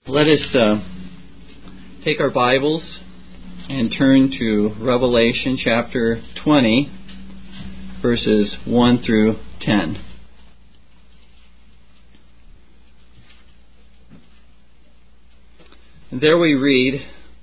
Let us take our Bibles and turn to Revelation chapter 20, verses 1 through 10. And there we read,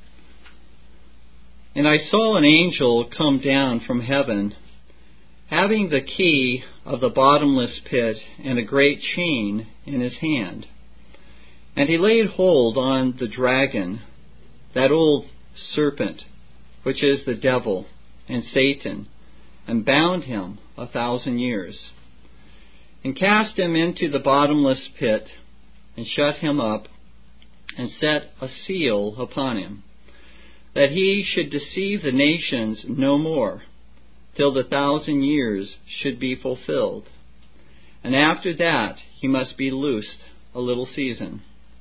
"And I saw an angel come down from heaven, having the key of the bottomless pit and a great chain in his hand. And he laid hold on the dragon, that old serpent, which is the devil and Satan, and bound him 1,000 years, and cast him into the bottomless pit, and shut him up, and set a seal upon him, that he should deceive the nations no more, till the 1,000 years should be fulfilled. And after that he must be loosed a little season.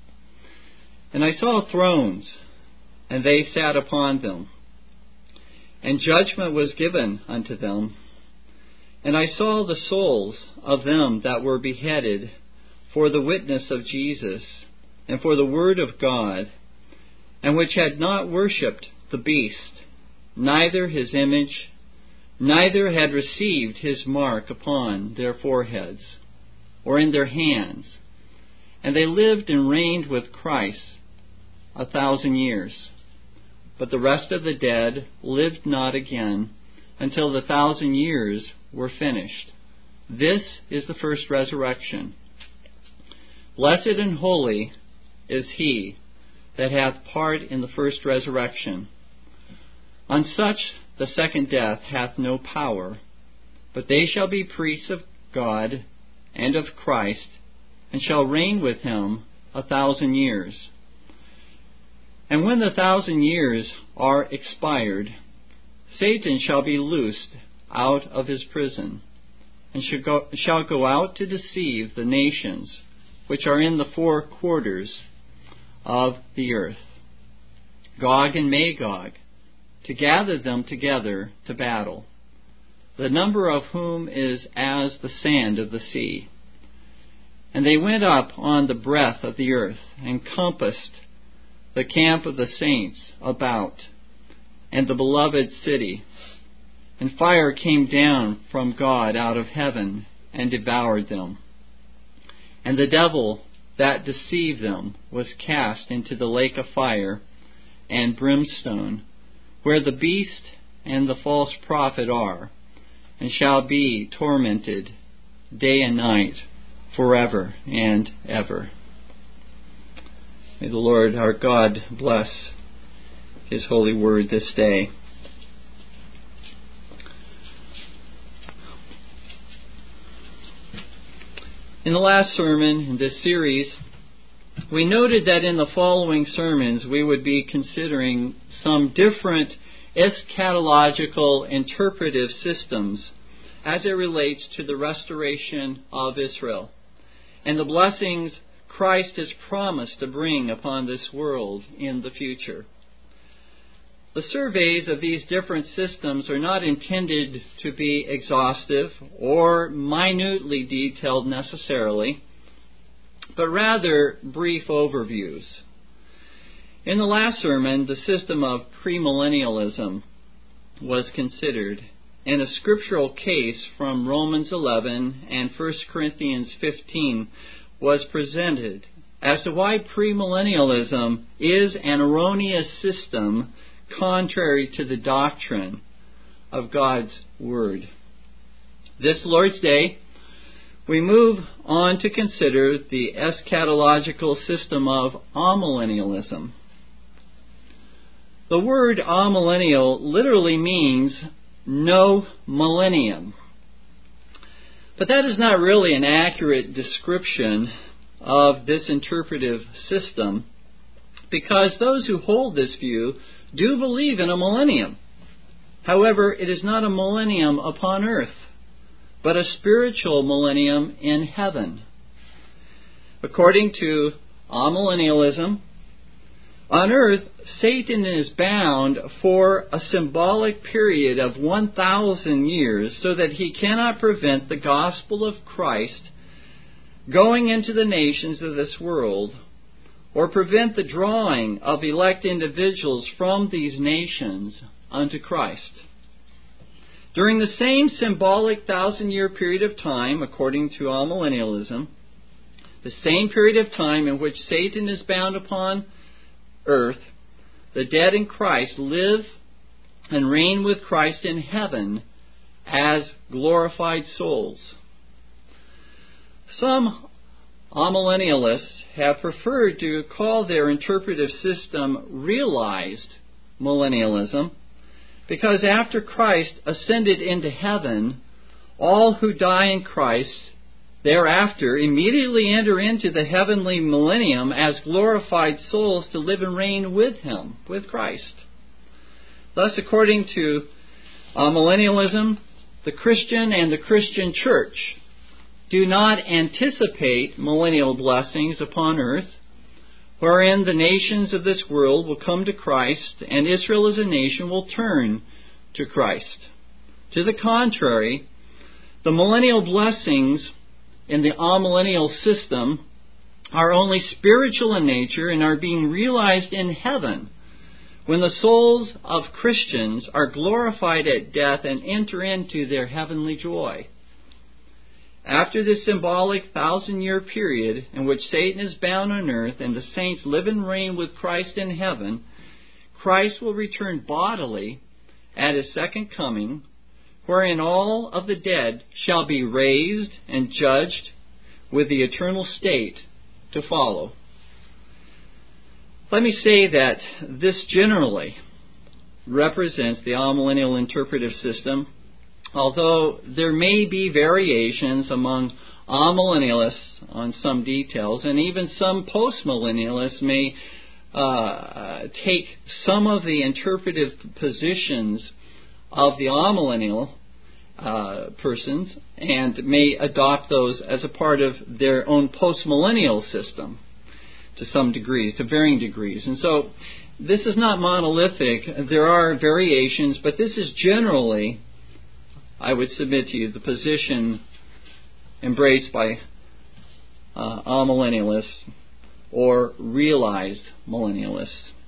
And I saw thrones, and they sat upon them, and judgment was given unto them. And I saw the souls of them that were beheaded for the witness of Jesus, and for the word of God, and which had not worshipped the beast, neither his image, neither had received his mark upon their foreheads, or in their hands. And they lived and reigned with Christ 1,000 years. But the rest of the dead lived not again until the 1,000 years were finished. This is the first resurrection. Blessed and holy is he that hath part in the first resurrection. On such the second death hath no power, but they shall be priests of God and of Christ, and shall reign with him 1,000 years. And when the 1,000 years are expired, Satan shall be loosed out of his prison, and shall go out to deceive the nations which are in the four quarters of the earth, Gog and Magog, to gather them together to battle, the number of whom is as the sand of the sea. And they went up on the breadth of the earth, and compassed the camp of the saints about, and the beloved city. And fire came down from God out of heaven, and devoured them. And the devil that deceived them was cast into the lake of fire and brimstone, where the beast and the false prophet are, and shall be tormented day and night forever and ever." May the Lord our God bless His holy word this day. In the last sermon in this series, we noted that in the following sermons we would be considering some different eschatological interpretive systems as it relates to the restoration of Israel and the blessings Christ has promised to bring upon this world in the future. The surveys of these different systems are not intended to be exhaustive or minutely detailed necessarily, but rather brief overviews. In the last sermon, the system of premillennialism was considered, and a scriptural case from Romans 11 and 1 Corinthians 15 was presented as to why premillennialism is an erroneous system contrary to the doctrine of God's Word. This Lord's Day, we move on to consider the eschatological system of amillennialism. The word amillennial literally means no millennium. But that is not really an accurate description of this interpretive system, because those who hold this view do believe in a millennium. However, it is not a millennium upon earth, but a spiritual millennium in heaven. According to amillennialism, on earth, Satan is bound for a symbolic period of 1,000 years so that he cannot prevent the gospel of Christ going into the nations of this world or prevent the drawing of elect individuals from these nations unto Christ. During the same symbolic 1,000-year period of time, according to amillennialism, the same period of time in which Satan is bound upon earth, the dead in Christ live and reign with Christ in heaven as glorified souls. Some amillennialists have preferred to call their interpretive system realized millennialism, because after Christ ascended into heaven, all who die in Christ thereafter immediately enter into the heavenly millennium as glorified souls to live and reign with Him, with Christ. Thus, according to millennialism, the Christian and the Christian church do not anticipate millennial blessings upon earth, wherein the nations of this world will come to Christ and Israel as a nation will turn to Christ. To the contrary, the millennial blessings in the amillennial system are only spiritual in nature and are being realized in heaven when the souls of Christians are glorified at death and enter into their heavenly joy. After this symbolic 1,000-year period in which Satan is bound on earth and the saints live and reign with Christ in heaven, Christ will return bodily at His second coming, wherein all of the dead shall be raised and judged with the eternal state to follow. Let me say that this generally represents the amillennial interpretive system, although there may be variations among amillennialists on some details, and even some postmillennialists may take some of the interpretive positions of the amillennial persons and may adopt those as a part of their own postmillennial system to some degrees, to varying degrees. And so this is not monolithic. There are variations, but this is generally, I would submit to you, the position embraced by amillennialists or realized millennialists.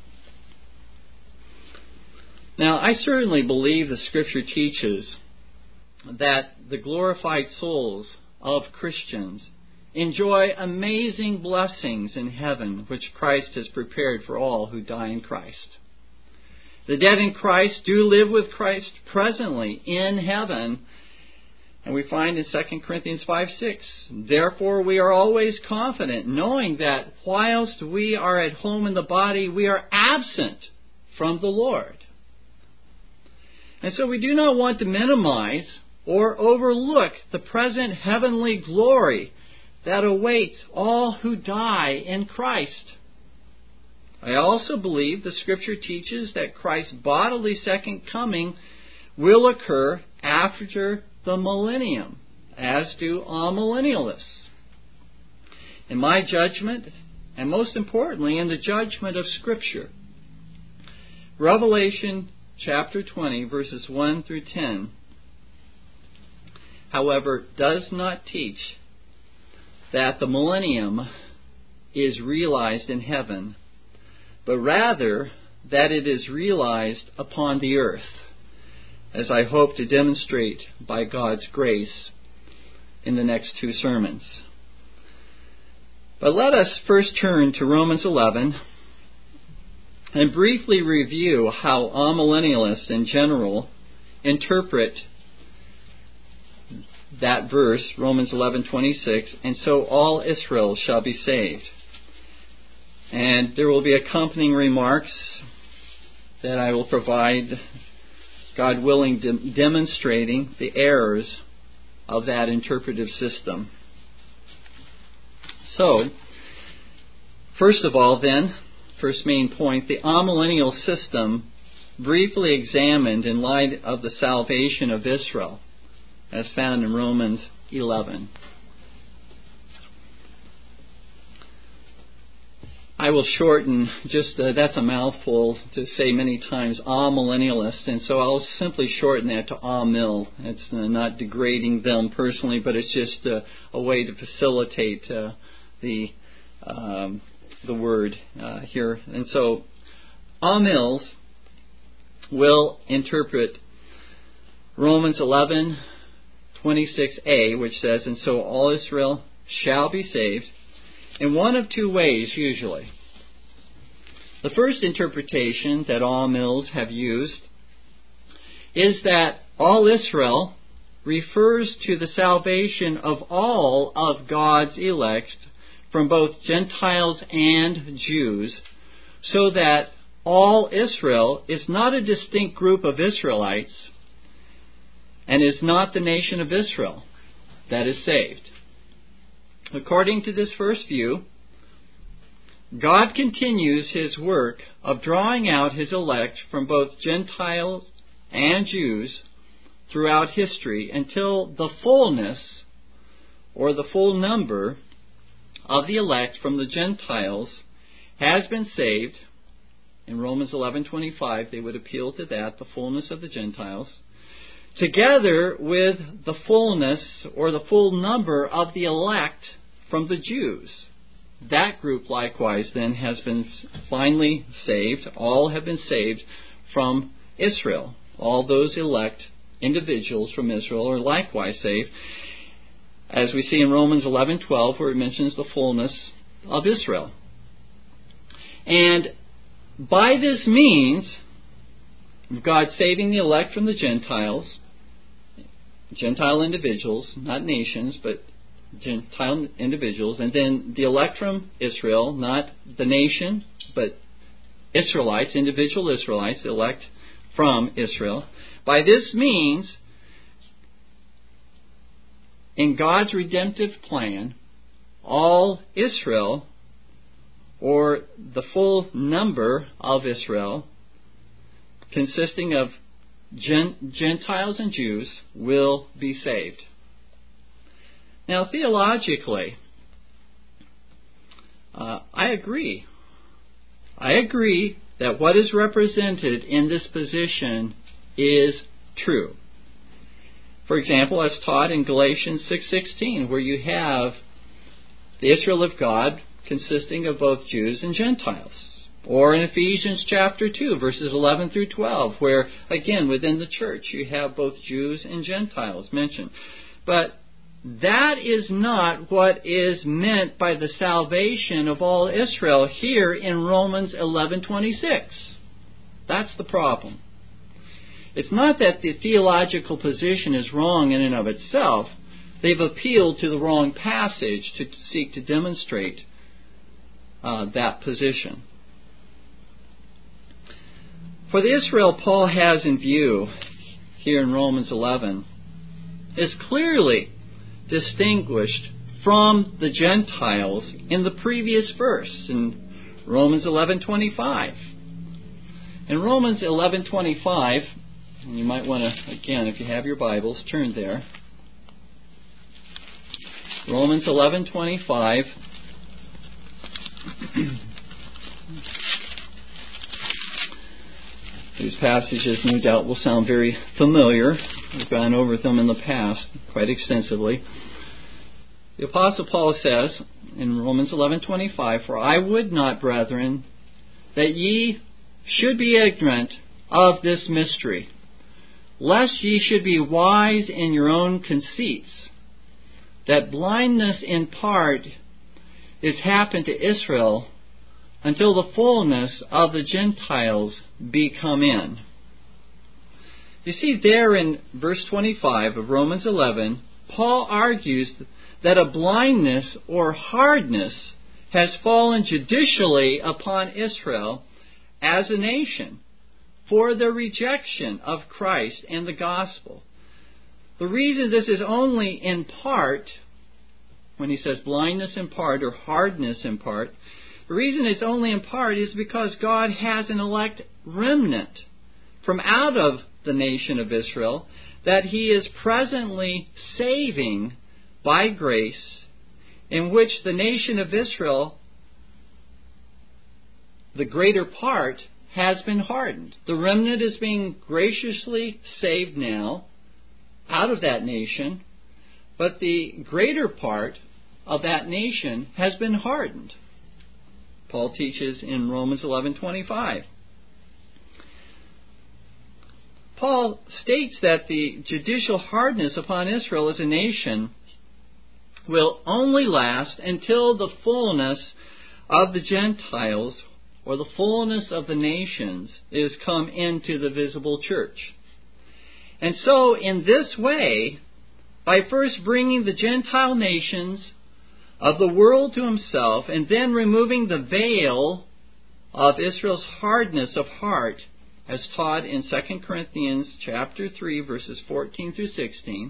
Now, I certainly believe the Scripture teaches that the glorified souls of Christians enjoy amazing blessings in heaven, which Christ has prepared for all who die in Christ. The dead in Christ do live with Christ presently in heaven. And we find in 2 Corinthians 5:6, therefore we are always confident, knowing that whilst we are at home in the body, we are absent from the Lord. And so we do not want to minimize or overlook the present heavenly glory that awaits all who die in Christ. I also believe the Scripture teaches that Christ's bodily second coming will occur after the millennium, as do amillennialists. In my judgment, and most importantly in the judgment of Scripture, Revelation chapter 20, verses 1 through 10, however, does not teach that the millennium is realized in heaven, but rather that it is realized upon the earth, as I hope to demonstrate by God's grace in the next two sermons. But let us first turn to Romans 11 and briefly review how amillennialists in general interpret that verse, Romans 11:26, and so all Israel shall be saved. And there will be accompanying remarks that I will provide, God willing, demonstrating the errors of that interpretive system. So, first of all then, first main point, the amillennial system briefly examined in light of the salvation of Israel, as found in Romans 11. I will shorten, that's a mouthful to say many times, amillennialist, and so I'll simply shorten that to amil. It's not degrading them personally, but it's just a way to facilitate the the word here. And so Mills will interpret Romans 11:26a, which says, "And so all Israel shall be saved," in one of two ways usually. The first interpretation that all Mills have used is that all Israel refers to the salvation of all of God's elect from both Gentiles and Jews, so that all Israel is not a distinct group of Israelites and is not the nation of Israel that is saved. According to this first view, God continues His work of drawing out His elect from both Gentiles and Jews throughout history until the fullness or the full number of the elect from the Gentiles has been saved. In Romans 11:25, they would appeal to that, the fullness of the Gentiles, together with the fullness or the full number of the elect from the Jews. That group likewise then has been finally saved. All have been saved from Israel. All those elect individuals from Israel are likewise saved, as we see in Romans 11:12, where it mentions the fullness of Israel. And by this means, God saving the elect from the Gentiles, Gentile individuals, not nations, but Gentile individuals, and then the elect from Israel, not the nation, but Israelites, individual Israelites, the elect from Israel. By this means, in God's redemptive plan, all Israel, or the full number of Israel, consisting of Gentiles and Jews, will be saved. Now, theologically, I agree. I agree that what is represented in this position is true. For example, as taught in Galatians 6:16, where you have the Israel of God consisting of both Jews and Gentiles. Or in Ephesians chapter 2, verses 11 through 12, where, again, within the church, you have both Jews and Gentiles mentioned. But that is not what is meant by the salvation of all Israel here in Romans 11:26. That's the problem. It's not that the theological position is wrong in and of itself. They've appealed to the wrong passage to seek to demonstrate that position. For the Israel Paul has in view here in Romans 11 is clearly distinguished from the Gentiles in the previous verse in Romans 11:25. In Romans 11:25, and you might want to, again, if you have your Bibles, turn there. Romans 11:25. These passages, no doubt, will sound very familiar. We've gone over them in the past quite extensively. The Apostle Paul says in Romans 11:25, "For I would not, brethren, that ye should be ignorant of this mystery, lest ye should be wise in your own conceits, that blindness in part is happened to Israel, until the fullness of the Gentiles be come in." You see there in verse 25 of Romans 11, Paul argues that a blindness or hardness has fallen judicially upon Israel as a nation for their rejection of Christ and the gospel. The reason this is only in part, when he says blindness in part or hardness in part, the reason it's only in part is because God has an elect remnant from out of the nation of Israel that He is presently saving by grace, in which the nation of Israel, the greater part, has been hardened. The remnant is being graciously saved now out of that nation, but the greater part of that nation has been hardened. Paul teaches in Romans 11:25. Paul states that the judicial hardness upon Israel as a nation will only last until the fullness of the Gentiles, or the fullness of the nations, is come into the visible church. And so, in this way, by first bringing the Gentile nations of the world to himself, and then removing the veil of Israel's hardness of heart, as taught in 2 Corinthians chapter 3, verses 14 through 16,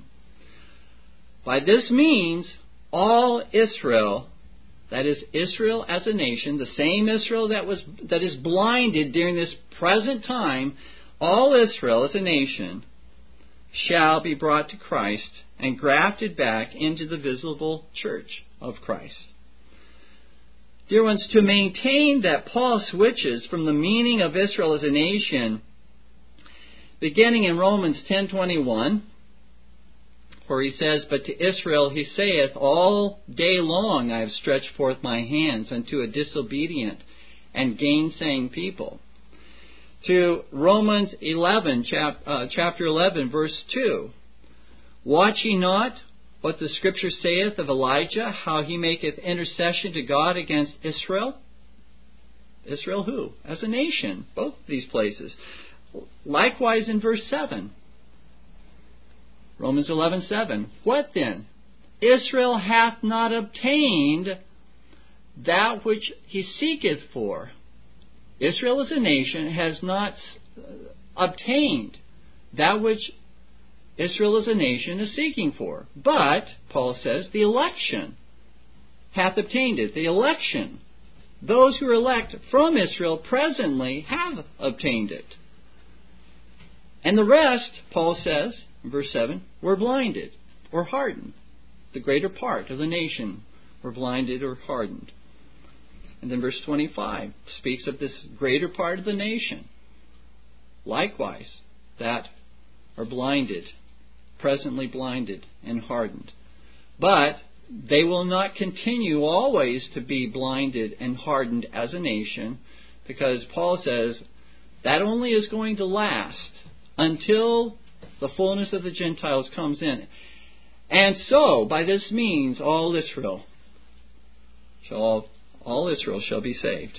by this means, all Israel, that is, Israel as a nation, the same Israel that is blinded during this present time, all Israel as a nation shall be brought to Christ and grafted back into the visible church of Christ. Dear ones, to maintain that Paul switches from the meaning of Israel as a nation, beginning in Romans 10:21, where he says, "But to Israel he saith, All day long I have stretched forth my hands unto a disobedient and gainsaying people," to Romans 11, chapter 11, verse 2, "Watch ye not what the Scripture saith of Elijah, how he maketh intercession to God against Israel?" Israel who? As a nation, both these places. Likewise in verse 7, Romans 11:7, "What then? Israel hath not obtained that which he seeketh for." Israel as a nation has not obtained that which Israel as a nation is seeking for. But, Paul says, the election hath obtained it. The election, those who are elect from Israel presently have obtained it. And the rest, Paul says, in verse 7, were blinded or hardened. The greater part of the nation were blinded or hardened. And then verse 25 speaks of this greater part of the nation, likewise, that are blinded, presently blinded and hardened. But they will not continue always to be blinded and hardened as a nation, because Paul says that only is going to last until the fullness of the Gentiles comes in. And so, by this means, all Israel shall be saved.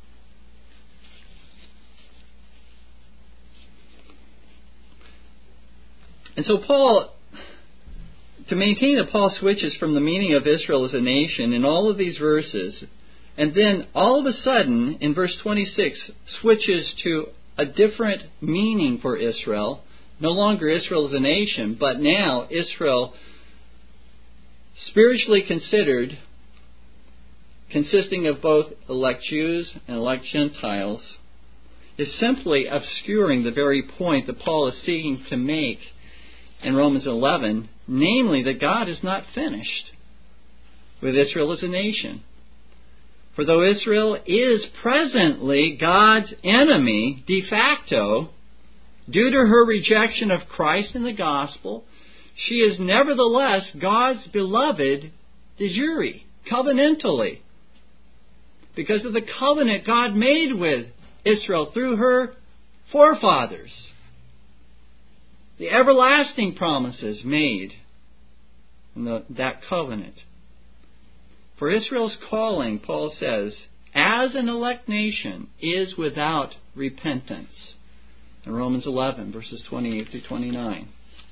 And so Paul, to maintain that Paul switches from the meaning of Israel as a nation in all of these verses, and then all of a sudden, in verse 26, switches to a different meaning for Israel. No longer Israel as a nation, but now Israel, spiritually considered, consisting of both elect Jews and elect Gentiles, is simply obscuring the very point that Paul is seeking to make in Romans 11, namely that God is not finished with Israel as a nation. For though Israel is presently God's enemy de facto, due to her rejection of Christ and the gospel, she is nevertheless God's beloved de jure, covenantally, because of the covenant God made with Israel through her forefathers. The everlasting promises made in that covenant. For Israel's calling, Paul says, as an elect nation, is without repentance. In Romans 11, verses 28 through 29.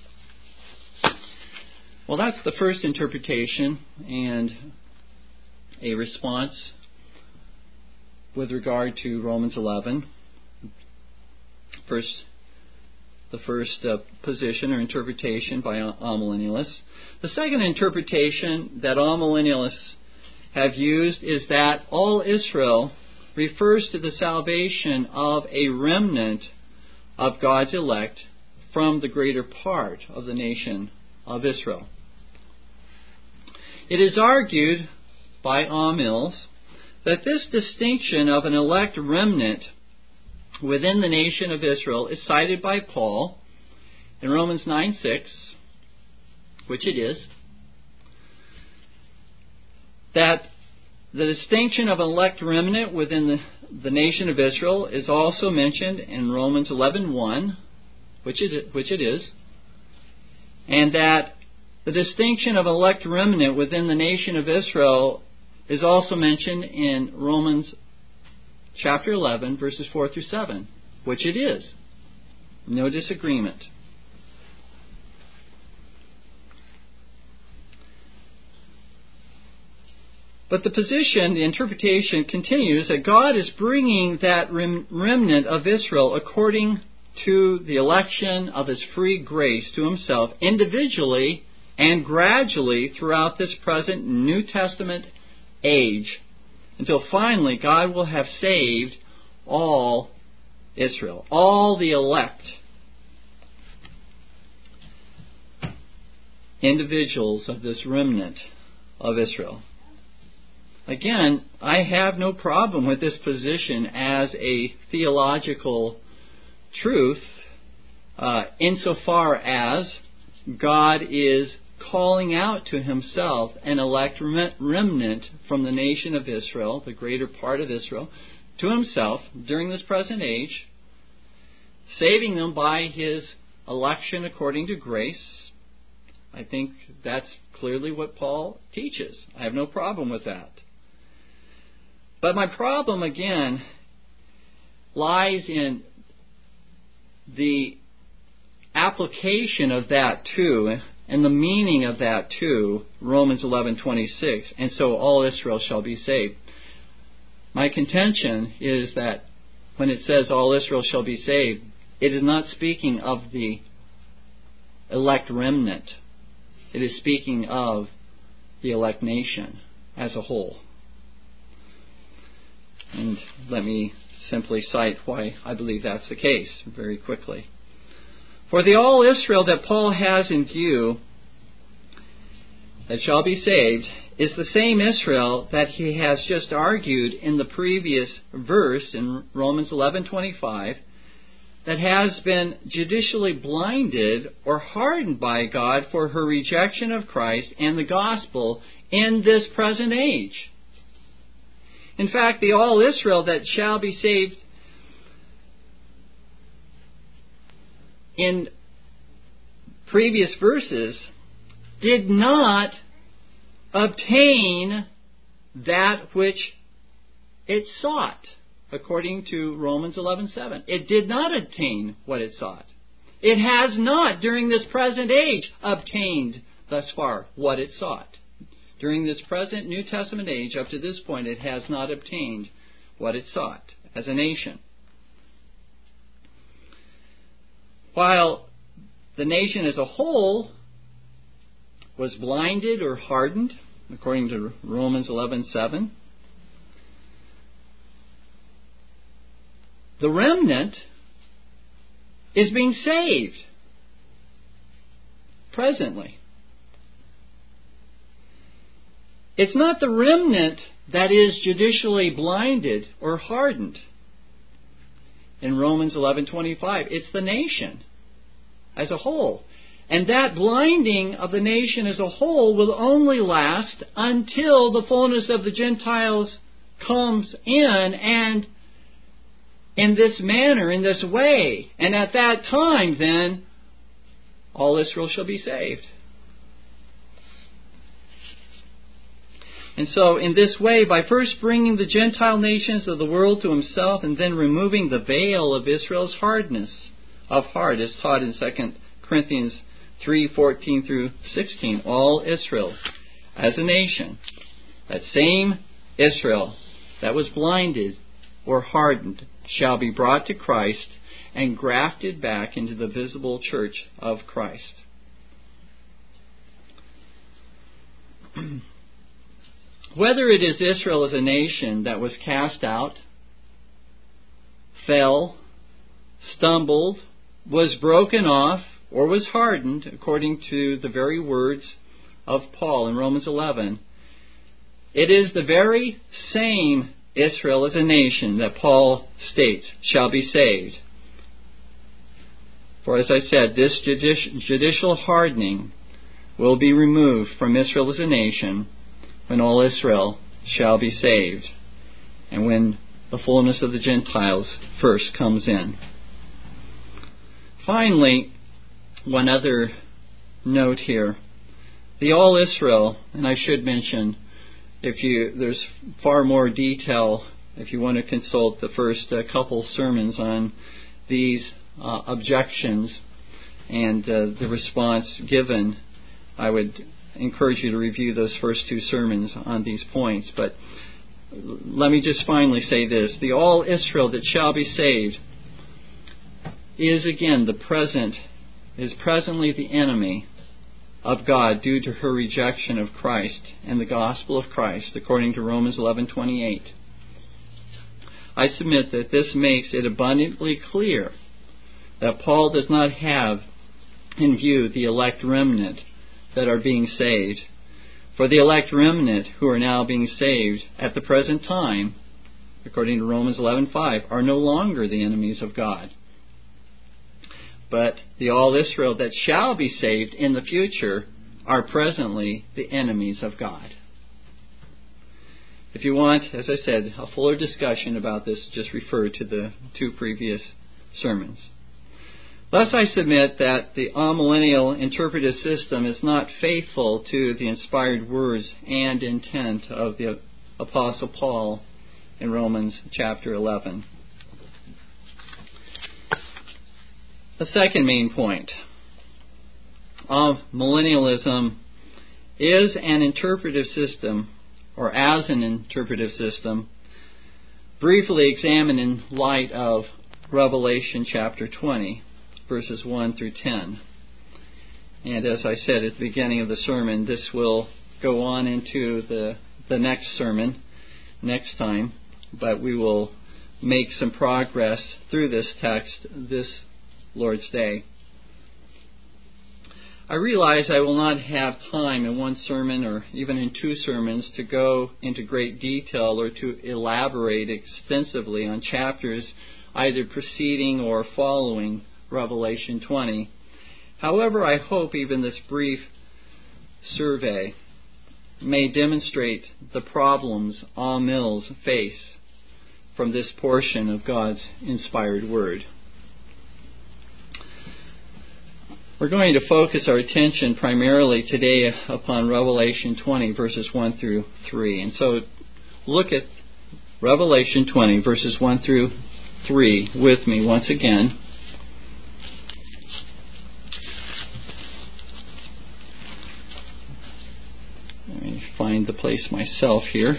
Well, that's the first interpretation and a response with regard to Romans 11. The first position or interpretation by amillennialists. The second interpretation that amillennialists have used is that all Israel refers to the salvation of a remnant of God's elect from the greater part of the nation of Israel. It is argued by amills that this distinction of an elect remnant within the nation of Israel is cited by Paul in Romans 9:6, which it is, that The distinction of an elect remnant within the nation of Israel is also mentioned in Romans 11:1, which it is, and that the distinction of an elect remnant within the nation of Israel is also mentioned in Romans chapter 11, verses 4 through 7, which it is. No disagreement. But the position, the interpretation continues that God is bringing that remnant of Israel according to the election of His free grace to Himself individually and gradually throughout this present New Testament age until finally God will have saved all Israel, all the elect individuals of this remnant of Israel. Again, I have no problem with this position as a theological truth insofar as God is calling out to Himself an elect remnant from the nation of Israel, the greater part of Israel, to Himself during this present age, saving them by His election according to grace. I think that's clearly what Paul teaches. I have no problem with that. But my problem, again, lies in the application of that to, and the meaning of that to, Romans 11:26, and so all Israel shall be saved. My contention is that when it says all Israel shall be saved, it is not speaking of the elect remnant. It is speaking of the elect nation as a whole. And let me simply cite why I believe that's the case very quickly. For the all Israel that Paul has in view that shall be saved is the same Israel that he has just argued in the previous verse in Romans 11:25 that has been judicially blinded or hardened by God for her rejection of Christ and the gospel in this present age. In fact, the all Israel that shall be saved in previous verses did not obtain that which it sought, according to Romans 11:7. It did not obtain what it sought. It has not, during this present age, obtained thus far what it sought. During this present New Testament age, up to this point, it has not obtained what it sought as a nation. While the nation as a whole was blinded or hardened, according to Romans 11:7, the remnant is being saved presently. It's not the remnant that is judicially blinded or hardened in Romans 11:25. It's the nation as a whole. And that blinding of the nation as a whole will only last until the fullness of the Gentiles comes in, and in this manner, in this way. And at that time, then, all Israel shall be saved. And so, in this way, by first bringing the Gentile nations of the world to Himself and then removing the veil of Israel's hardness of heart, as taught in 2 Corinthians 3:14 through 16, all Israel as a nation, that same Israel that was blinded or hardened, shall be brought to Christ and grafted back into the visible church of Christ. Whether it is Israel as a nation that was cast out, fell, stumbled, was broken off, or was hardened, according to the very words of Paul in Romans 11, it is the very same Israel as a nation that Paul states shall be saved. For as I said, this judicial hardening will be removed from Israel as a nation when all Israel shall be saved, and when the fullness of the Gentiles first comes in. Finally, one other note here. The All Israel, and I should mention, there's far more detail if you want to consult the first couple sermons on these objections and the response given. I would encourage you to review those first two sermons on these points. But let me just finally say this. The All Israel that shall be saved is again presently the enemy of God due to her rejection of Christ and the gospel of Christ, according to Romans 11:28. I submit that this makes it abundantly clear that Paul does not have in view the elect remnant that are being saved. For the elect remnant who are now being saved at the present time, according to Romans 11:5, are no longer the enemies of God. But the All Israel that shall be saved in the future are presently the enemies of God. If you want, as I said, a fuller discussion about this, just refer to the two previous sermons. Thus I submit that the amillennial interpretive system is not faithful to the inspired words and intent of the Apostle Paul in Romans chapter 11. The second main point of millennialism is an interpretive system, or as an interpretive system, briefly examined in light of Revelation chapter 20, verses 1 through 10. And as I said at the beginning of the sermon, this will go on into the next sermon next time, but we will make some progress through this text this Lord's Day. I realize I will not have time in one sermon or even in two sermons to go into great detail or to elaborate extensively on chapters either preceding or following Revelation 20. However, I hope even this brief survey may demonstrate the problems all mills face from this portion of God's inspired Word. We're going to focus our attention primarily today upon Revelation 20, verses 1 through 3. And so look at Revelation 20, verses 1 through 3 with me once again. Let me find the place myself here.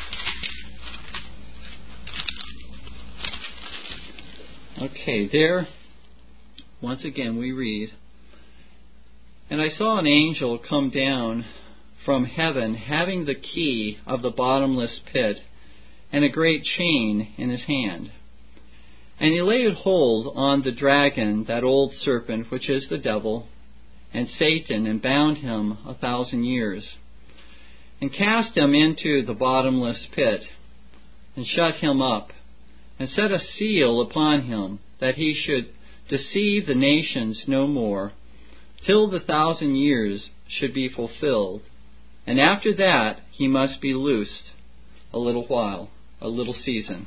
Okay, there, once again we read, "And I saw an angel come down from heaven, having the key of the bottomless pit and a great chain in his hand. And he laid hold on the dragon, that old serpent, which is the devil, and Satan, and bound him 1,000 years, and cast him into the bottomless pit, and shut him up, and set a seal upon him, that he should deceive the nations no more, till the 1,000 years should be fulfilled. And after that he must be loosed a little while, a little season."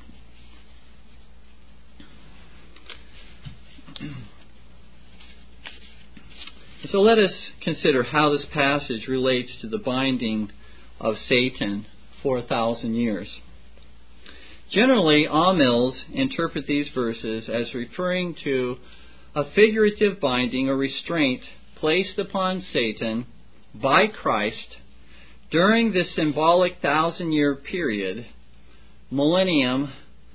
So let us consider how this passage relates to the binding of Satan for 1,000 years. Generally, Amils interpret these verses as referring to a figurative binding or restraint placed upon Satan by Christ during this symbolic 1,000-year period. Millennium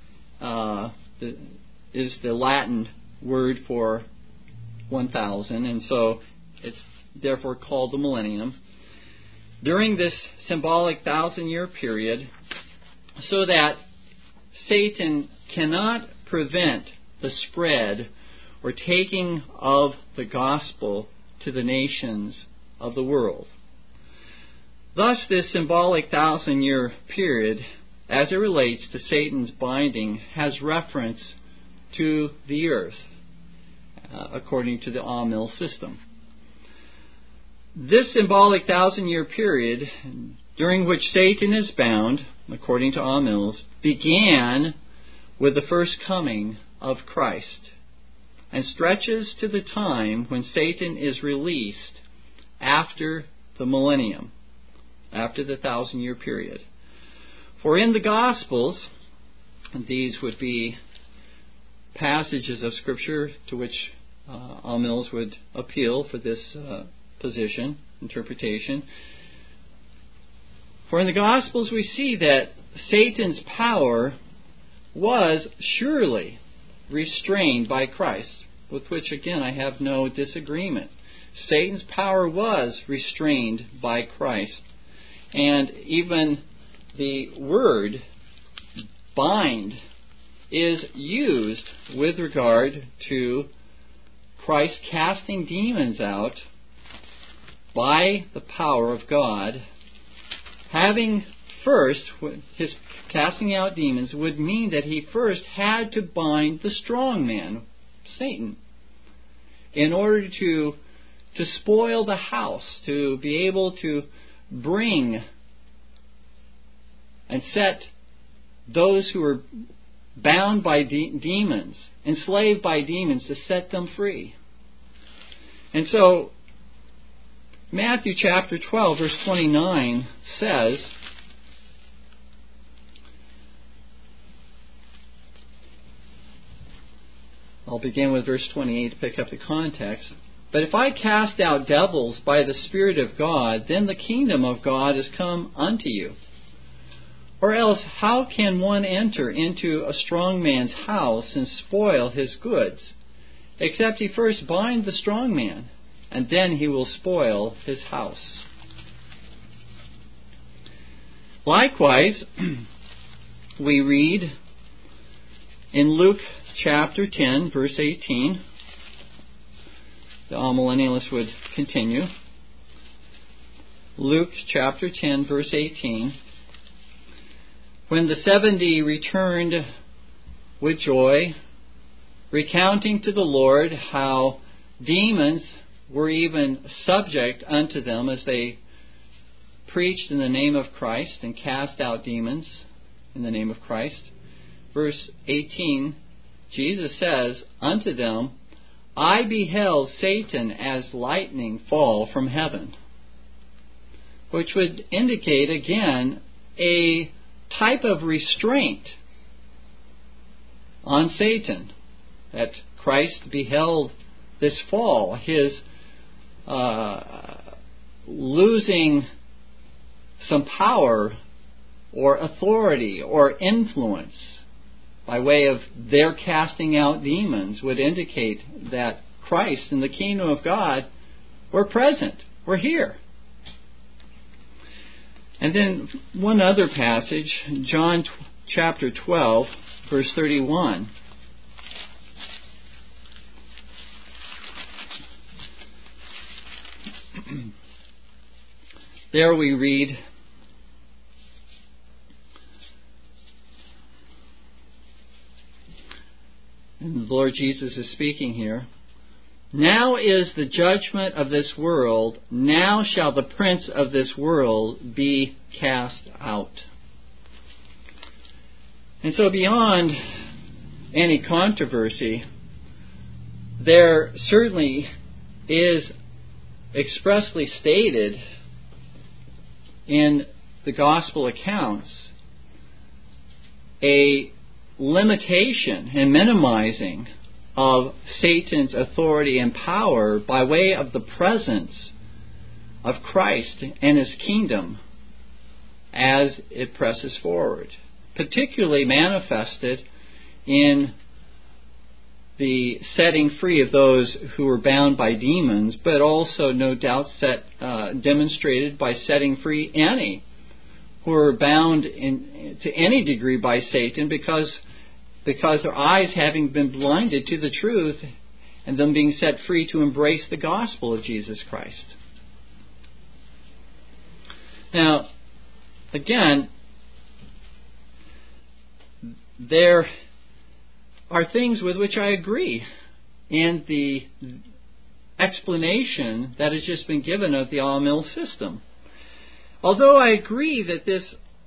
is the Latin word for 1,000, and so it's therefore called the millennium. During this symbolic 1,000-year period, so that Satan cannot prevent the spread or taking of the gospel to the nations of the world. Thus, this symbolic 1,000-year period, as it relates to Satan's binding, has reference to the earth, according to the Amil system. This symbolic 1,000-year period during which Satan is bound, according to Ah Mills, began with the first coming of Christ and stretches to the time when Satan is released after the millennium, after the 1,000-year period. For in the Gospels, and these would be passages of Scripture to which Ah Mills would appeal for this interpretation. For in the Gospels we see that Satan's power was surely restrained by Christ, with which again I have no disagreement. Satan's power was restrained by Christ. And even the word bind is used with regard to Christ casting demons out by the power of God. Having first, his casting out demons would mean that he first had to bind the strong man, Satan, in order to spoil the house, to be able to bring and set those who are bound by demons, enslaved by demons, to set them free. And so, Matthew chapter 12, verse 29 says, I'll begin with verse 28 to pick up the context. But if I cast out devils by the Spirit of God, then the kingdom of God is come unto you. Or else, how can one enter into a strong man's house and spoil his goods, except he first bind the strong man, and then he will spoil his house? Likewise, we read in Luke chapter 10, verse 18, the amillennialists would continue. Luke chapter 10, verse 18. When the 70 returned with joy, recounting to the Lord how demons were even subject unto them as they preached in the name of Christ and cast out demons in the name of Christ. Verse 18, Jesus says unto them, I beheld Satan as lightning fall from heaven. Which would indicate again a type of restraint on Satan. That Christ beheld this fall, his losing some power or authority or influence by way of their casting out demons, would indicate that Christ and the kingdom of God were present, were here. And then one other passage, John chapter 12, verse 31. There we read, and the Lord Jesus is speaking here, now is the judgment of this world, now shall the prince of this world be cast out. And so beyond any controversy, there certainly is expressly stated in the gospel accounts a limitation and minimizing of Satan's authority and power by way of the presence of Christ and His kingdom as it presses forward, particularly manifested in the setting free of those who were bound by demons, but also no doubt demonstrated by setting free any who are bound to any degree by Satan because their eyes having been blinded to the truth and them being set free to embrace the gospel of Jesus Christ. Now, again, there are things with which I agree in the explanation that has just been given of the Ah Mills system. Although I agree that this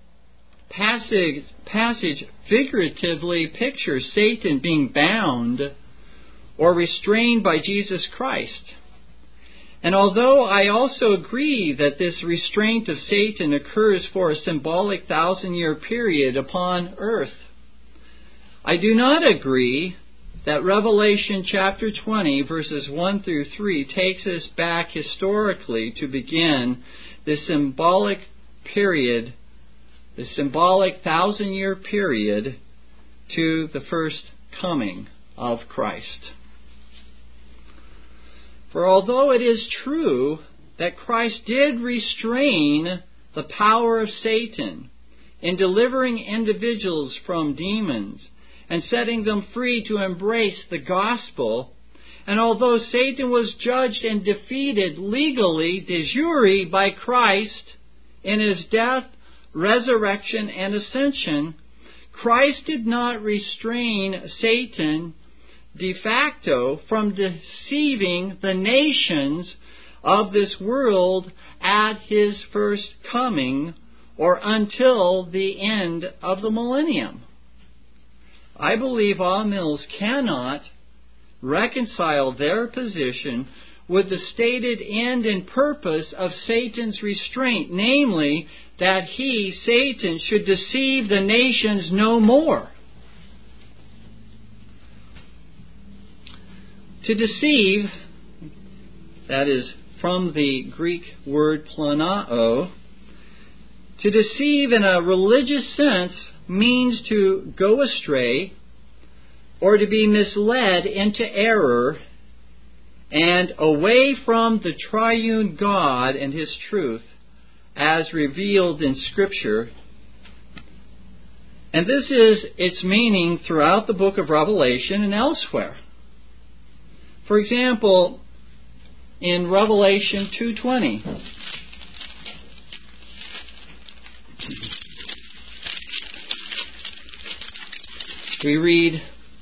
passage figuratively pictures Satan being bound or restrained by Jesus Christ, and although I also agree that this restraint of Satan occurs for a symbolic 1,000-year period upon earth, I do not agree that Revelation chapter 20, verses 1 through 3, takes us back historically to begin the symbolic period, the symbolic 1,000-year period to the first coming of Christ. For although it is true that Christ did restrain the power of Satan in delivering individuals from demons and setting them free to embrace the gospel, and although Satan was judged and defeated legally de jure by Christ in his death, resurrection, and ascension, Christ did not restrain Satan de facto from deceiving the nations of this world at his first coming or until the end of the millennium. I believe all mills cannot reconcile their position with the stated end and purpose of Satan's restraint, namely that he, Satan, should deceive the nations no more. To deceive, that is from the Greek word planao, to deceive in a religious sense means to go astray or to be misled into error and away from the triune God and His truth as revealed in Scripture. And this is its meaning throughout the book of Revelation and elsewhere. For example, in Revelation 2:20, we read,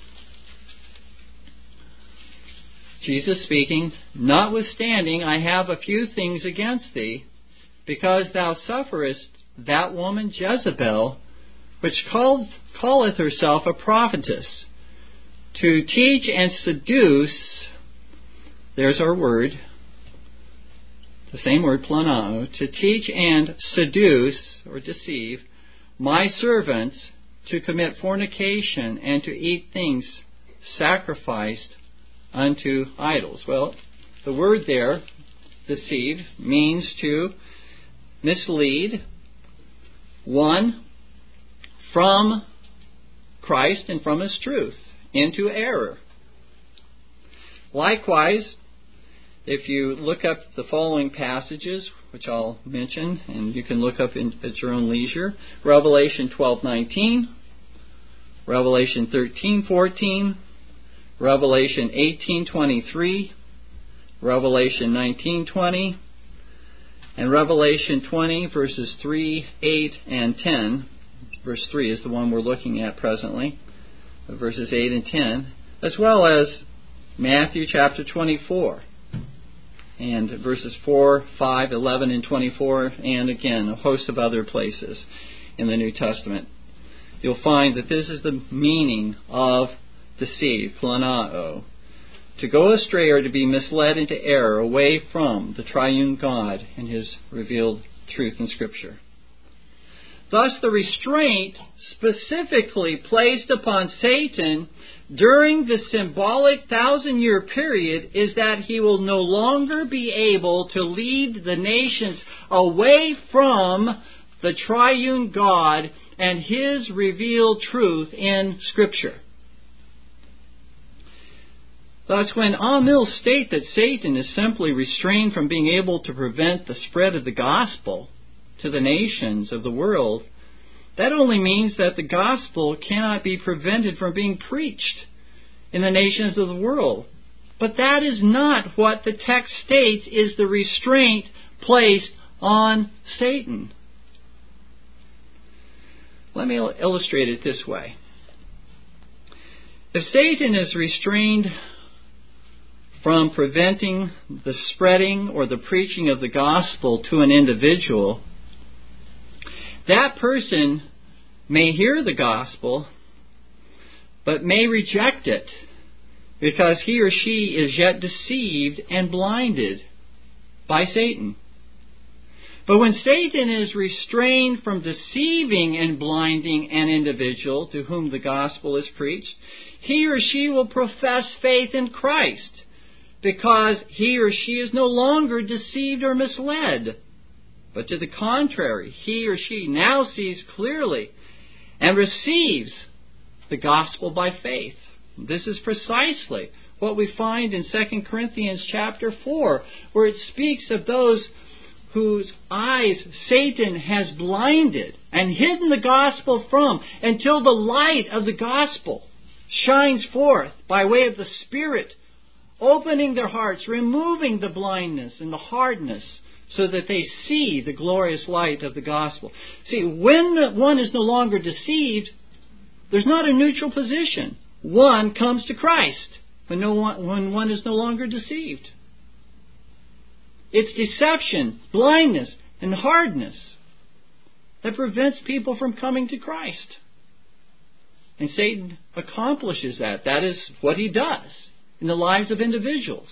Jesus speaking, "Notwithstanding, I have a few things against thee, because thou sufferest that woman Jezebel, which calleth herself a prophetess, to teach and seduce," there's our word, the same word, planao, "to teach and seduce," or deceive, "my servants to commit fornication and to eat things sacrificed unto idols." Well, the word there, deceive, means to mislead one from Christ and from His truth into error. Likewise, if you look up the following passages, which I'll mention, and you can look up at your own leisure, Revelation 12:19, Revelation 13:14, Revelation 18:23, Revelation 19:20, and Revelation 20, verses 3, 8, and 10. Verse 3 is the one we're looking at presently, verses 8 and 10, as well as Matthew chapter 24, and verses 4, 5, 11, and 24, and again, a host of other places in the New Testament. You'll find that this is the meaning of deceive, planao, to go astray or to be misled into error away from the triune God and His revealed truth in Scripture. Thus, the restraint specifically placed upon Satan during the symbolic 1,000-year period is that he will no longer be able to lead the nations away from the triune God and His revealed truth in Scripture. Thus, when Amil state that Satan is simply restrained from being able to prevent the spread of the gospel to the nations of the world, that only means that the gospel cannot be prevented from being preached in the nations of the world. But that is not what the text states is the restraint placed on Satan. Let me illustrate it this way. If Satan is restrained from preventing the spreading or the preaching of the gospel to an individual, that person may hear the gospel, but may reject it because he or she is yet deceived and blinded by Satan. But when Satan is restrained from deceiving and blinding an individual to whom the gospel is preached, he or she will profess faith in Christ because he or she is no longer deceived or misled. But to the contrary, he or she now sees clearly and receives the gospel by faith. This is precisely what we find in 2 Corinthians chapter 4, where it speaks of those whose eyes Satan has blinded and hidden the gospel from until the light of the gospel shines forth by way of the Spirit, opening their hearts, removing the blindness and the hardness so that they see the glorious light of the gospel. See, when one is no longer deceived, there's not a neutral position. One comes to Christ when one is no longer deceived. It's deception, blindness, and hardness that prevents people from coming to Christ. And Satan accomplishes that. That is what he does in the lives of individuals.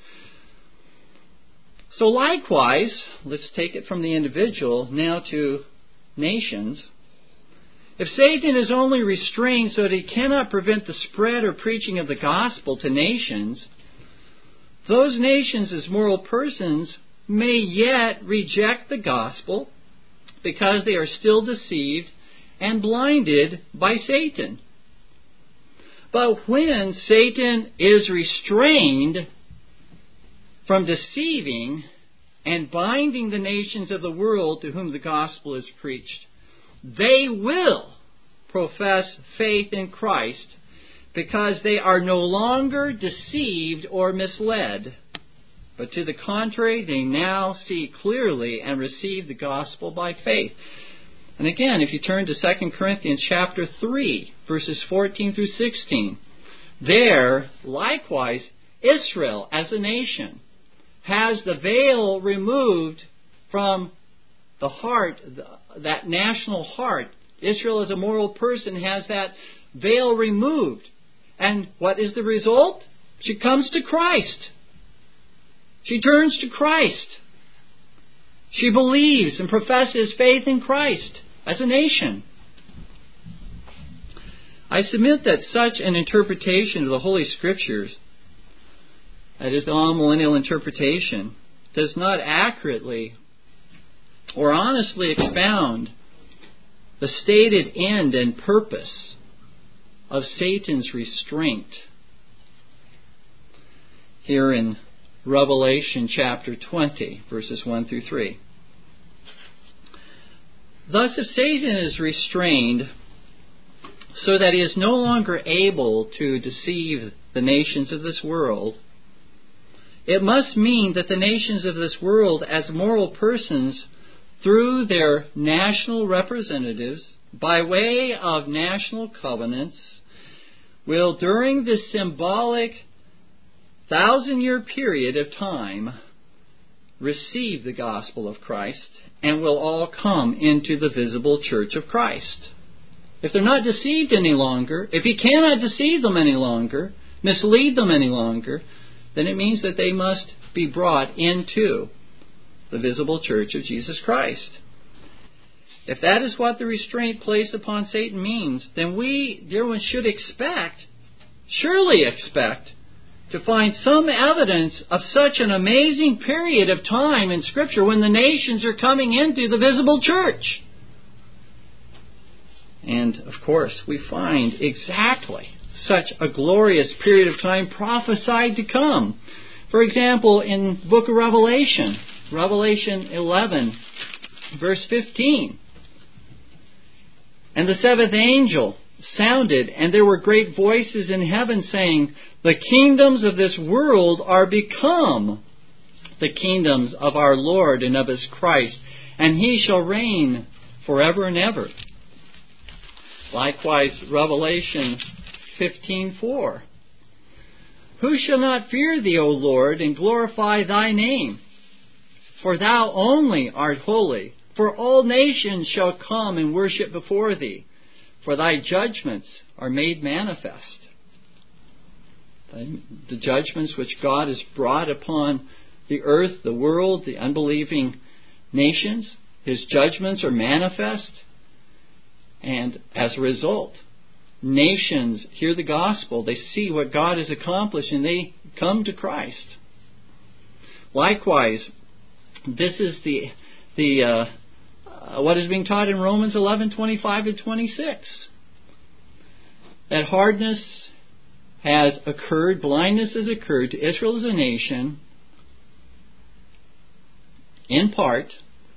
So likewise, let's take it from the individual now to nations. If Satan is only restrained so that he cannot prevent the spread or preaching of the gospel to nations, those nations as moral persons may yet reject the gospel because they are still deceived and blinded by Satan. But when Satan is restrained from deceiving and binding the nations of the world to whom the gospel is preached, they will profess faith in Christ because they are no longer deceived or misled. But to the contrary, they now see clearly and receive the gospel by faith. And again, if you turn to 2 Corinthians chapter 3, verses 14 through 16, there, likewise, Israel as a nation has the veil removed from the heart, that national heart. Israel as a moral person has that veil removed. And what is the result? She comes to Christ. She turns to Christ. She believes and professes faith in Christ as a nation. I submit that such an interpretation of the Holy Scriptures, that is the amillennial interpretation, does not accurately or honestly expound the stated end and purpose of Satan's restraint. Here in Revelation chapter 20, verses 1 through 3. Thus, if Satan is restrained so that he is no longer able to deceive the nations of this world, it must mean that the nations of this world, as moral persons, through their national representatives, by way of national covenants, will, during this symbolic 1,000-year period of time, receive the gospel of Christ and will all come into the visible church of Christ. If they're not deceived any longer, if he cannot deceive them any longer, mislead them any longer, then it means that they must be brought into the visible church of Jesus Christ. If that is what the restraint placed upon Satan means, then we, dear ones, should surely expect, to find some evidence of such an amazing period of time in Scripture when the nations are coming into the visible church. And, of course, we find exactly such a glorious period of time prophesied to come. For example, in the book of Revelation, Revelation 11, verse 15. And the seventh angel sounded, and there were great voices in heaven saying, "The kingdoms of this world are become the kingdoms of our Lord and of His Christ, and He shall reign forever and ever." Likewise, Revelation 15:4. "Who shall not fear Thee, O Lord, and glorify Thy name? For Thou only art holy. For all nations shall come and worship before thee, for thy judgments are made manifest. The judgments which God has brought upon the earth, the world, the unbelieving nations, His judgments are manifest. And as a result, nations hear the gospel. They see what God has accomplished and they come to Christ. Likewise, this is what is being taught in Romans 11:25 and 26. That hardness has occurred, blindness has occurred to Israel as a nation, in part,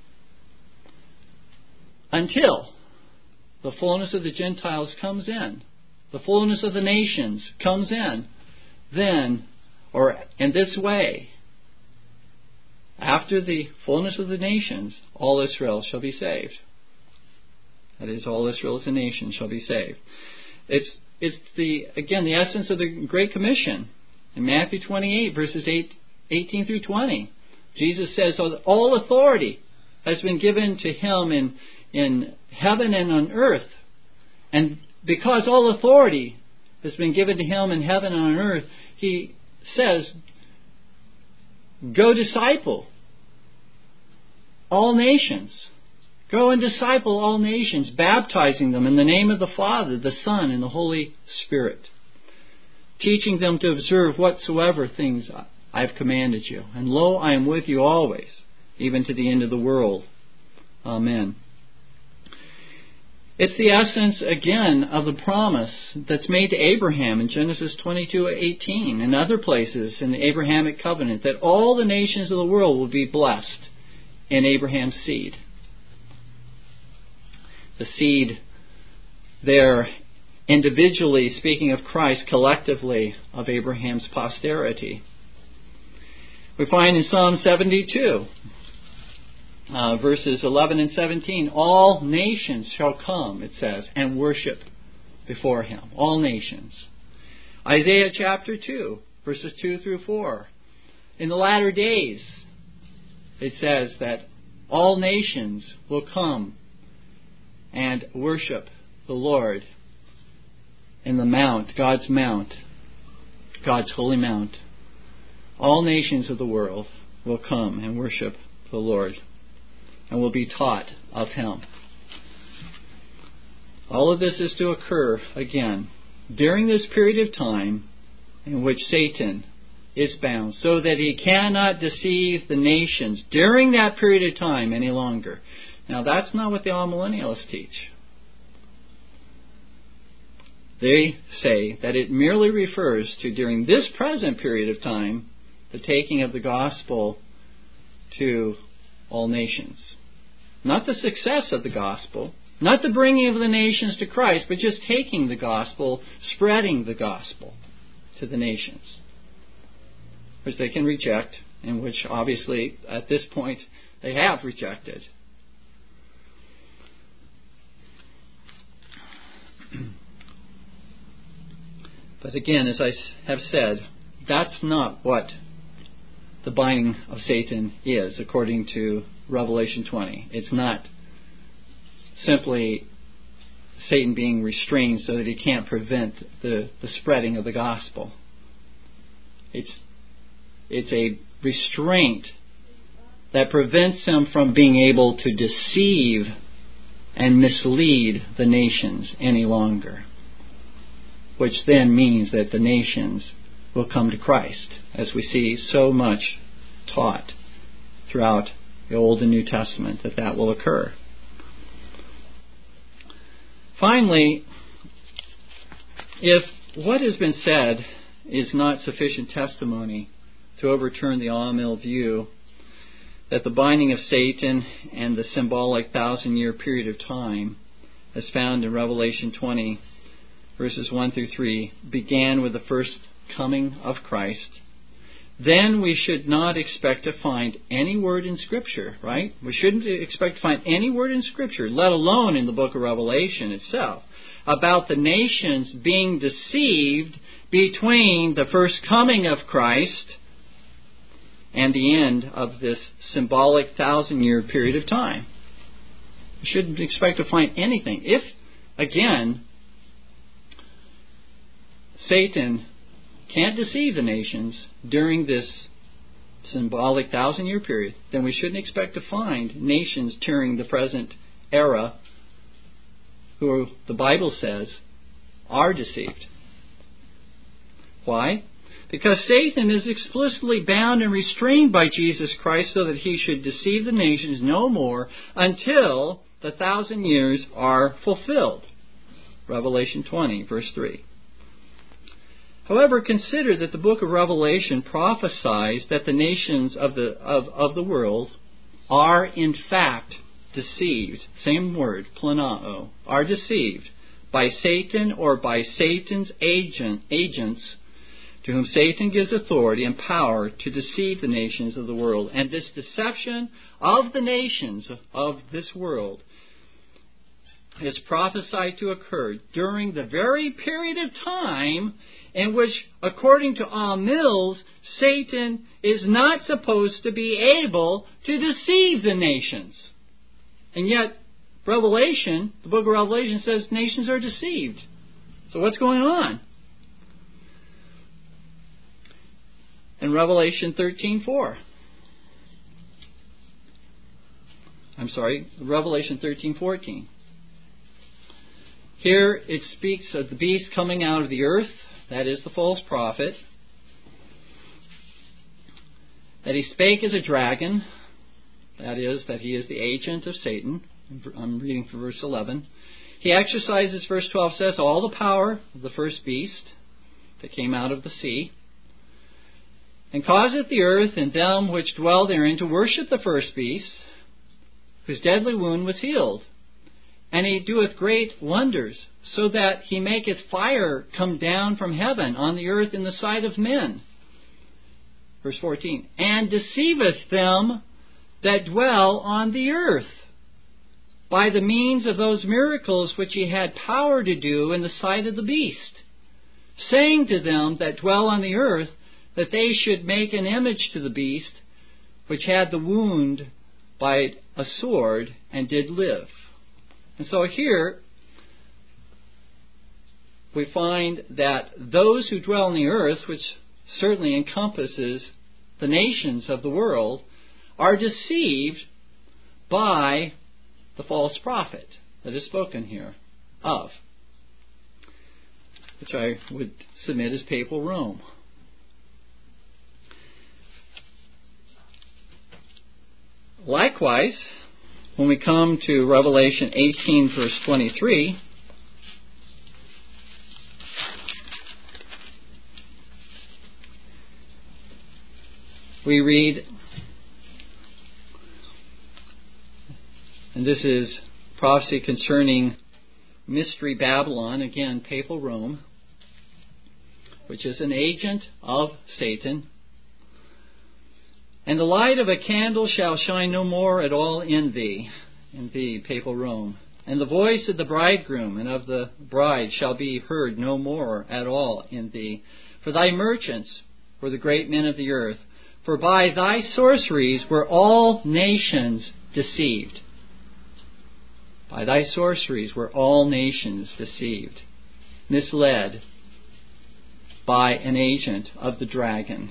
until the fullness of the Gentiles comes in. The fullness of the nations comes in. Then, or in this way, after the fullness of the nations, all Israel shall be saved. That is, all Israel as a nation shall be saved. It's the essence of the Great Commission. In Matthew 28, verses 18 through 20, Jesus says, all authority has been given to Him in heaven and on earth. And because all authority has been given to Him in heaven and on earth, He says, go disciple all nations. Go and disciple all nations, baptizing them in the name of the Father, the Son, and the Holy Spirit, teaching them to observe whatsoever things I have commanded you. And lo, I am with you always, even to the end of the world. Amen. It's the essence, again, of the promise that's made to Abraham in Genesis 22:18 and other places in the Abrahamic covenant, that all the nations of the world will be blessed in Abraham's seed. The seed there, individually speaking of Christ, collectively of Abraham's posterity. We find in Psalm 72, verses 11 and 17, all nations shall come, it says, and worship before Him. All nations. Isaiah chapter 2, verses 2 through 4. In the latter days, it says that all nations will come and worship the Lord in the mount, God's holy mount. All nations of the world will come and worship the Lord and will be taught of Him. All of this is to occur, again, during this period of time in which Satan is bound, so that he cannot deceive the nations during that period of time any longer. Now, that's not what the amillennialists teach. They say that it merely refers to, during this present period of time, the taking of the gospel to all nations. Not the success of the gospel, not the bringing of the nations to Christ, but just taking the gospel, spreading the gospel to the nations, which they can reject, and which obviously at this point they have rejected. But again, as I have said, that's not what the binding of Satan is, according to Revelation 20. It's not simply Satan being restrained so that he can't prevent the spreading of the gospel. It's a restraint that prevents him from being able to deceive and mislead the nations any longer, which then means that the nations will come to Christ, as we see so much taught throughout the Old and New Testament that will occur. Finally, if what has been said is not sufficient testimony to overturn the Amil view that the binding of Satan and the symbolic 1,000-year period of time, as found in Revelation 20, verses 1 through 3, began with the first coming of Christ, then we should not expect to find any word in Scripture, right? We shouldn't expect to find any word in Scripture, let alone in the book of Revelation itself, about the nations being deceived between the first coming of Christ and the end of this symbolic 1,000-year period of time. We shouldn't expect to find anything. If, again, Satan can't deceive the nations during this symbolic 1,000-year period, then we shouldn't expect to find nations during the present era who the Bible says are deceived. Why? Because Satan is explicitly bound and restrained by Jesus Christ so that he should deceive the nations no more until the 1,000 years are fulfilled. Revelation 20, verse 3. However, consider that the book of Revelation prophesies that the nations of the world are in fact deceived. Same word, planao, are deceived by Satan or by Satan's agents to whom Satan gives authority and power to deceive the nations of the world. And this deception of the nations of this world is prophesied to occur during the very period of time in which, according to Mills, Satan is not supposed to be able to deceive the nations. And yet, Revelation, the book of Revelation says nations are deceived. So what's going on? In Revelation 13:4. Revelation 13:14. Here it speaks of the beast coming out of the earth, that is the false prophet, that he spake as a dragon, that is, that he is the agent of Satan. I'm reading from verse 11. He exercises, verse 12 says, all the power of the first beast that came out of the sea, and causeth the earth and them which dwell therein to worship the first beast, whose deadly wound was healed. And he doeth great wonders, so that he maketh fire come down from heaven on the earth in the sight of men. Verse 14. And deceiveth them that dwell on the earth by the means of those miracles which he had power to do in the sight of the beast, saying to them that dwell on the earth, that they should make an image to the beast, which had the wound by a sword, and did live. And so here we find that those who dwell on the earth, which certainly encompasses the nations of the world, are deceived by the false prophet that is spoken here of, which I would submit as papal Rome. Likewise, when we come to Revelation 18, verse 23, we read, and this is prophecy concerning Mystery Babylon, again, papal Rome, which is an agent of Satan. And the light of a candle shall shine no more at all in thee, papal Rome. And the voice of the bridegroom and of the bride shall be heard no more at all in thee. For thy merchants were the great men of the earth. For by thy sorceries were all nations deceived. By thy sorceries were all nations deceived, misled by an agent of the dragon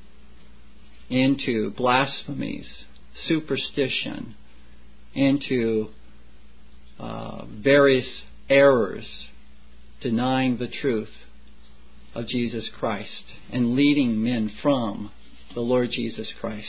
into blasphemies, superstition, into various errors, denying the truth of Jesus Christ and leading men from the Lord Jesus Christ.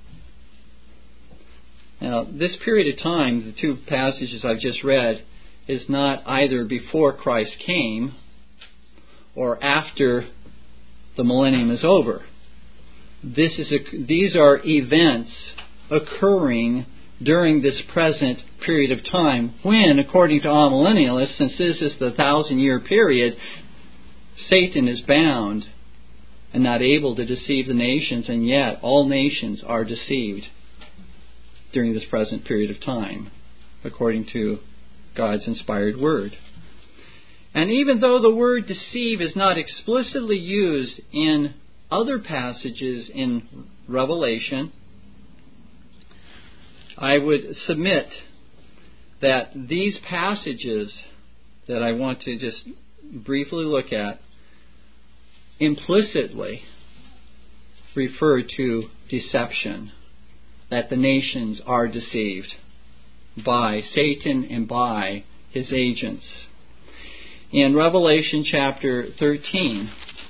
Now, this period of time, the two passages I've just read, is not either before Christ came or after the millennium is over. These are events occurring during this present period of time when, according to amillennialists, since this is the 1,000-year period, Satan is bound and not able to deceive the nations, and yet all nations are deceived during this present period of time, according to God's inspired word. And even though the word deceive is not explicitly used in other passages in Revelation, I would submit that these passages that I want to just briefly look at implicitly refer to deception, that the nations are deceived by Satan and by his agents. In Revelation chapter 13,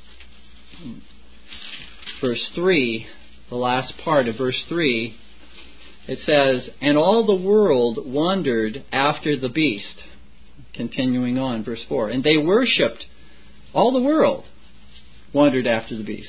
verse 3, the last part of verse 3, it says, "And all the world wondered after the beast." Continuing on, verse 4. "And they worshipped," all the world wondered after the beast.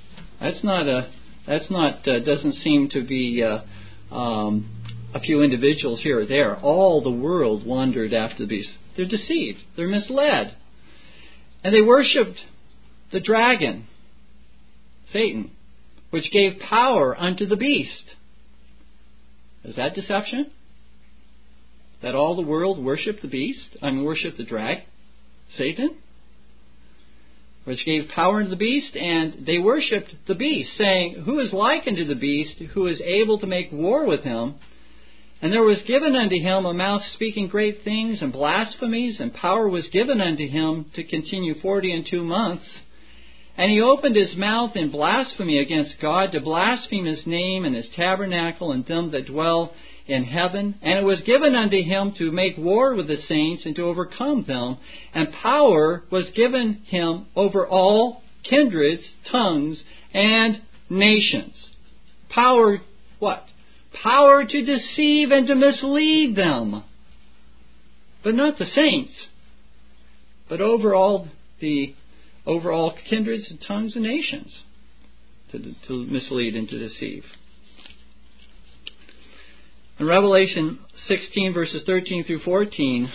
Doesn't seem to be a few individuals here or there. All the world wondered after the beast. They're deceived. They're misled. "And they worshipped the dragon," Satan, "which gave power unto the beast." Is that deception? That all the world worship the beast? Worship the dragon, Satan? Which gave power unto the beast, and they worshipped the beast, saying, "Who is like unto the beast, who is able to make war with him? And there was given unto him a mouth speaking great things and blasphemies, and power was given unto him to continue 42 months. And he opened his mouth in blasphemy against God, to blaspheme his name and his tabernacle and them that dwell in heaven. And it was given unto him to make war with the saints and to overcome them. And power was given him over all kindreds, tongues, and nations." Power what? Power to deceive and to mislead them. But not the saints, but over all kindreds and tongues and nations, to mislead and to deceive. In Revelation 16, verses 13 through 14,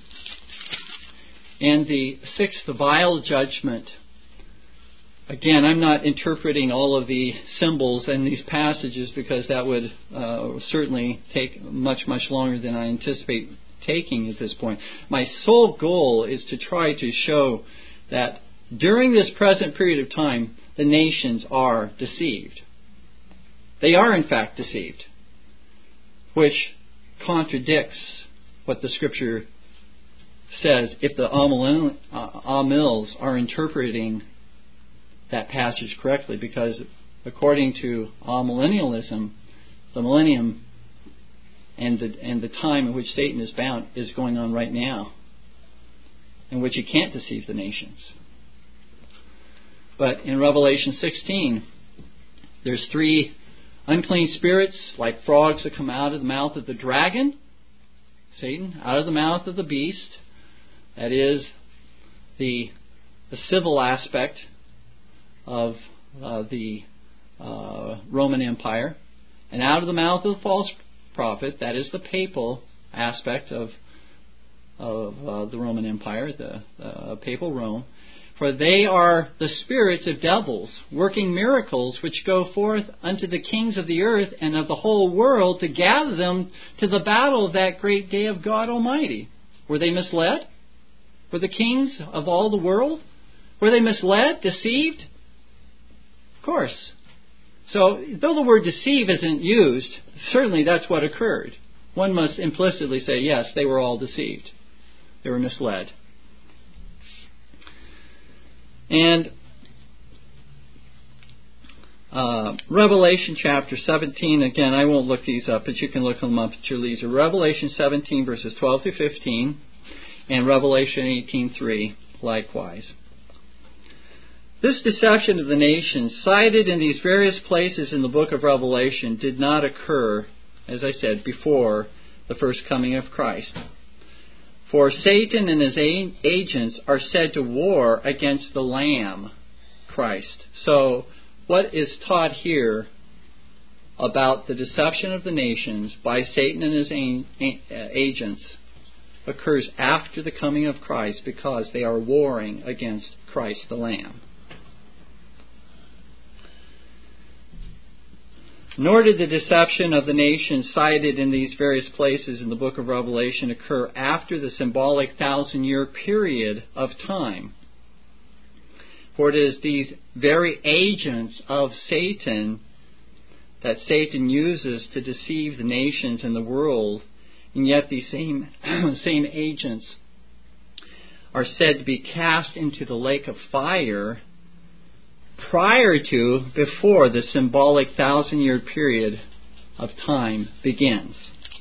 and the sixth vial judgment. Again, I'm not interpreting all of the symbols in these passages because that would certainly take much, much longer than I anticipate taking at this point. My sole goal is to try to show that during this present period of time, the nations are deceived. They are, in fact, deceived, which contradicts what the Scripture says if the Amills are interpreting that passage correctly, because according to amillennialism, the millennium and the time in which Satan is bound is going on right now, in which he can't deceive the nations. But in Revelation 16, there's 3 unclean spirits like frogs that come out of the mouth of the dragon, Satan, out of the mouth of the beast. That is the civil aspect of the Roman Empire. And out of the mouth of the false prophet, that is the papal aspect of the Roman Empire, the papal Rome. For they are the spirits of devils, working miracles, which go forth unto the kings of the earth and of the whole world, to gather them to the battle of that great day of God Almighty. Were they misled? Were the kings of all the world? Were they misled, deceived? Of course. So, though the word deceive isn't used, certainly that's what occurred. One must implicitly say, yes, they were all deceived. They were misled. And Revelation chapter 17, again, I won't look these up, but you can look them up at your leisure. Revelation 17, verses 12 through 15, and Revelation 18:3, likewise. This deception of the nations, cited in these various places in the book of Revelation, did not occur, as I said, before the first coming of Christ. For Satan and his agents are said to war against the Lamb, Christ. So, what is taught here about the deception of the nations by Satan and his agents occurs after the coming of Christ, because they are warring against Christ the Lamb. Nor did the deception of the nations cited in these various places in the book of Revelation occur after the symbolic 1,000-year period of time. For it is these very agents of Satan that Satan uses to deceive the nations and the world And yet these same agents are said to be cast into the lake of fire before the symbolic 1,000-year period of time begins.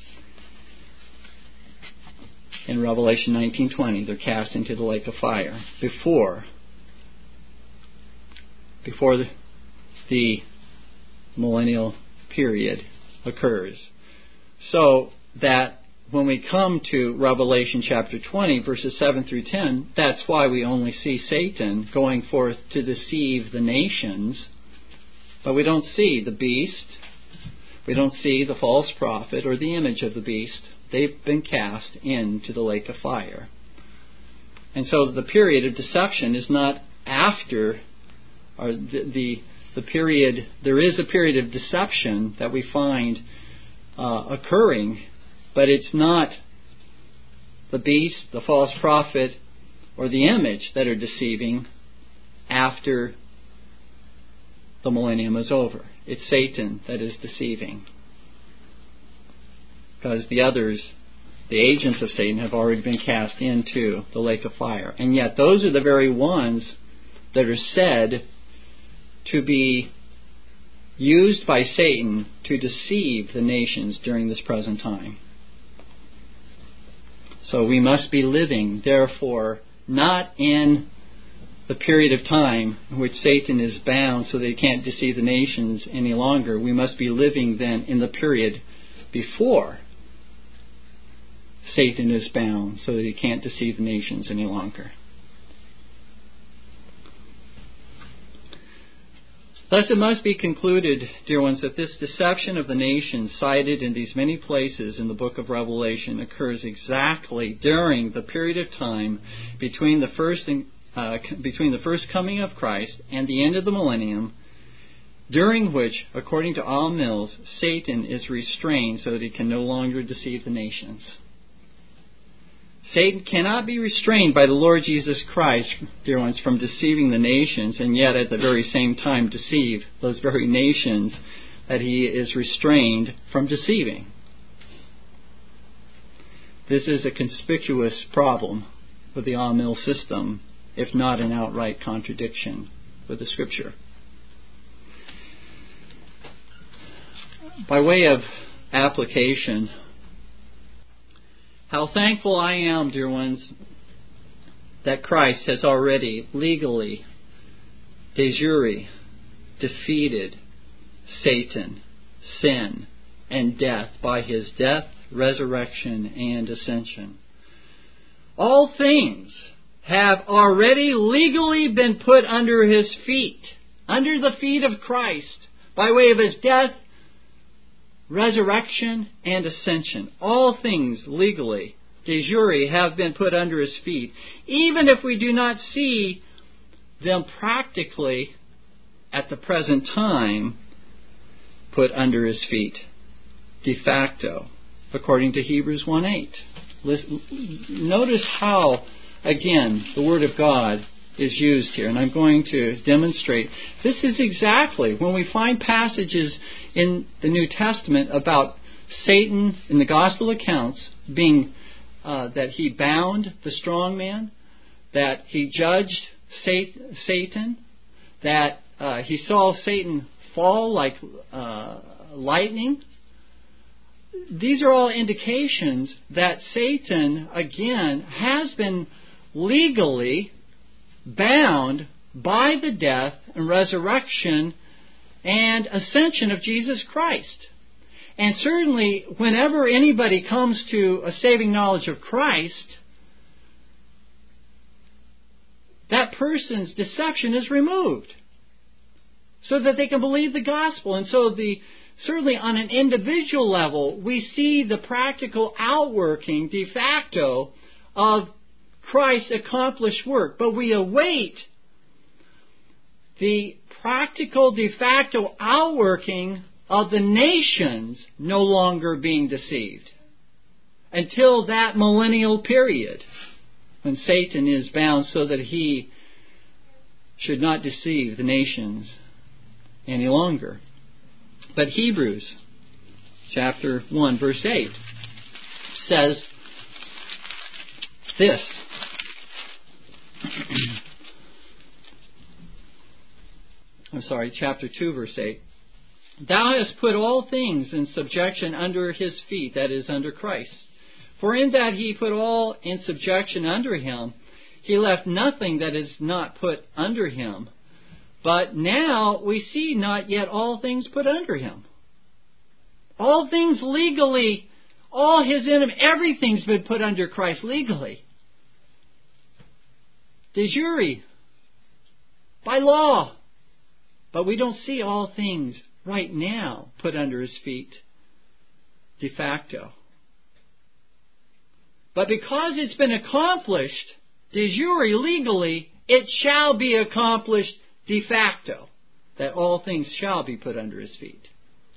In Revelation 19:20, they're cast into the lake of fire before the millennial period occurs. So that when we come to Revelation chapter 20, verses 7 through 10, that's why we only see Satan going forth to deceive the nations. But we don't see the beast. We don't see the false prophet or the image of the beast. They've been cast into the lake of fire. And so the period of deception is not after, or the period, there is a period of deception that we find occurring, but it's not the beast, the false prophet, or the image that are deceiving after the millennium is over. It's Satan that is deceiving. Because the others, the agents of Satan, have already been cast into the lake of fire. And yet those are the very ones that are said to be used by Satan to deceive the nations during this present time. So we must be living, therefore, not in the period of time in which Satan is bound so that he can't deceive the nations any longer. We must be living then in the period before Satan is bound so that he can't deceive the nations any longer. Thus it must be concluded, dear ones, that this deception of the nations cited in these many places in the book of Revelation occurs exactly during the period of time between the first coming of Christ and the end of the millennium, during which, according to all Mills, Satan is restrained so that he can no longer deceive the nations. Satan cannot be restrained by the Lord Jesus Christ, dear ones, from deceiving the nations, and yet at the very same time deceive those very nations that he is restrained from deceiving. This is a conspicuous problem with the all-mill system, if not an outright contradiction with the Scripture. By way of application, how thankful I am, dear ones, that Christ has already legally, de jure, defeated Satan, sin, and death by his death, resurrection, and ascension. All things have already legally been put under his feet, under the feet of Christ, by way of his death, resurrection, and ascension. All things legally, de jure, have been put under his feet, even if we do not see them practically at the present time put under his feet, de facto, according to Hebrews 1:8. Notice how, again, the Word of God is used here, and I'm going to demonstrate. This is exactly when we find passages in the New Testament about Satan in the Gospel accounts being that he bound the strong man, that he judged Satan, that he saw Satan fall like lightning. These are all indications that Satan, again, has been legally bound by the death and resurrection and ascension of Jesus Christ. And certainly, whenever anybody comes to a saving knowledge of Christ, that person's deception is removed so that they can believe the gospel. And so certainly on an individual level, we see the practical outworking de facto of Christ's accomplished work. But we await the practical de facto outworking of the nations no longer being deceived until that millennial period when Satan is bound so that he should not deceive the nations any longer. But Hebrews chapter 1 verse 8 says this. Chapter 2, verse 8. Thou hast put all things in subjection under his feet, that is, under Christ. For in that he put all in subjection under him, he left nothing that is not put under him. But now we see not yet all things put under him. All things legally, all his enemies, everything's been put under Christ legally. De jure, by law. But we don't see all things right now put under his feet de facto. But because it's been accomplished de jure, legally, it shall be accomplished de facto, that all things shall be put under his feet.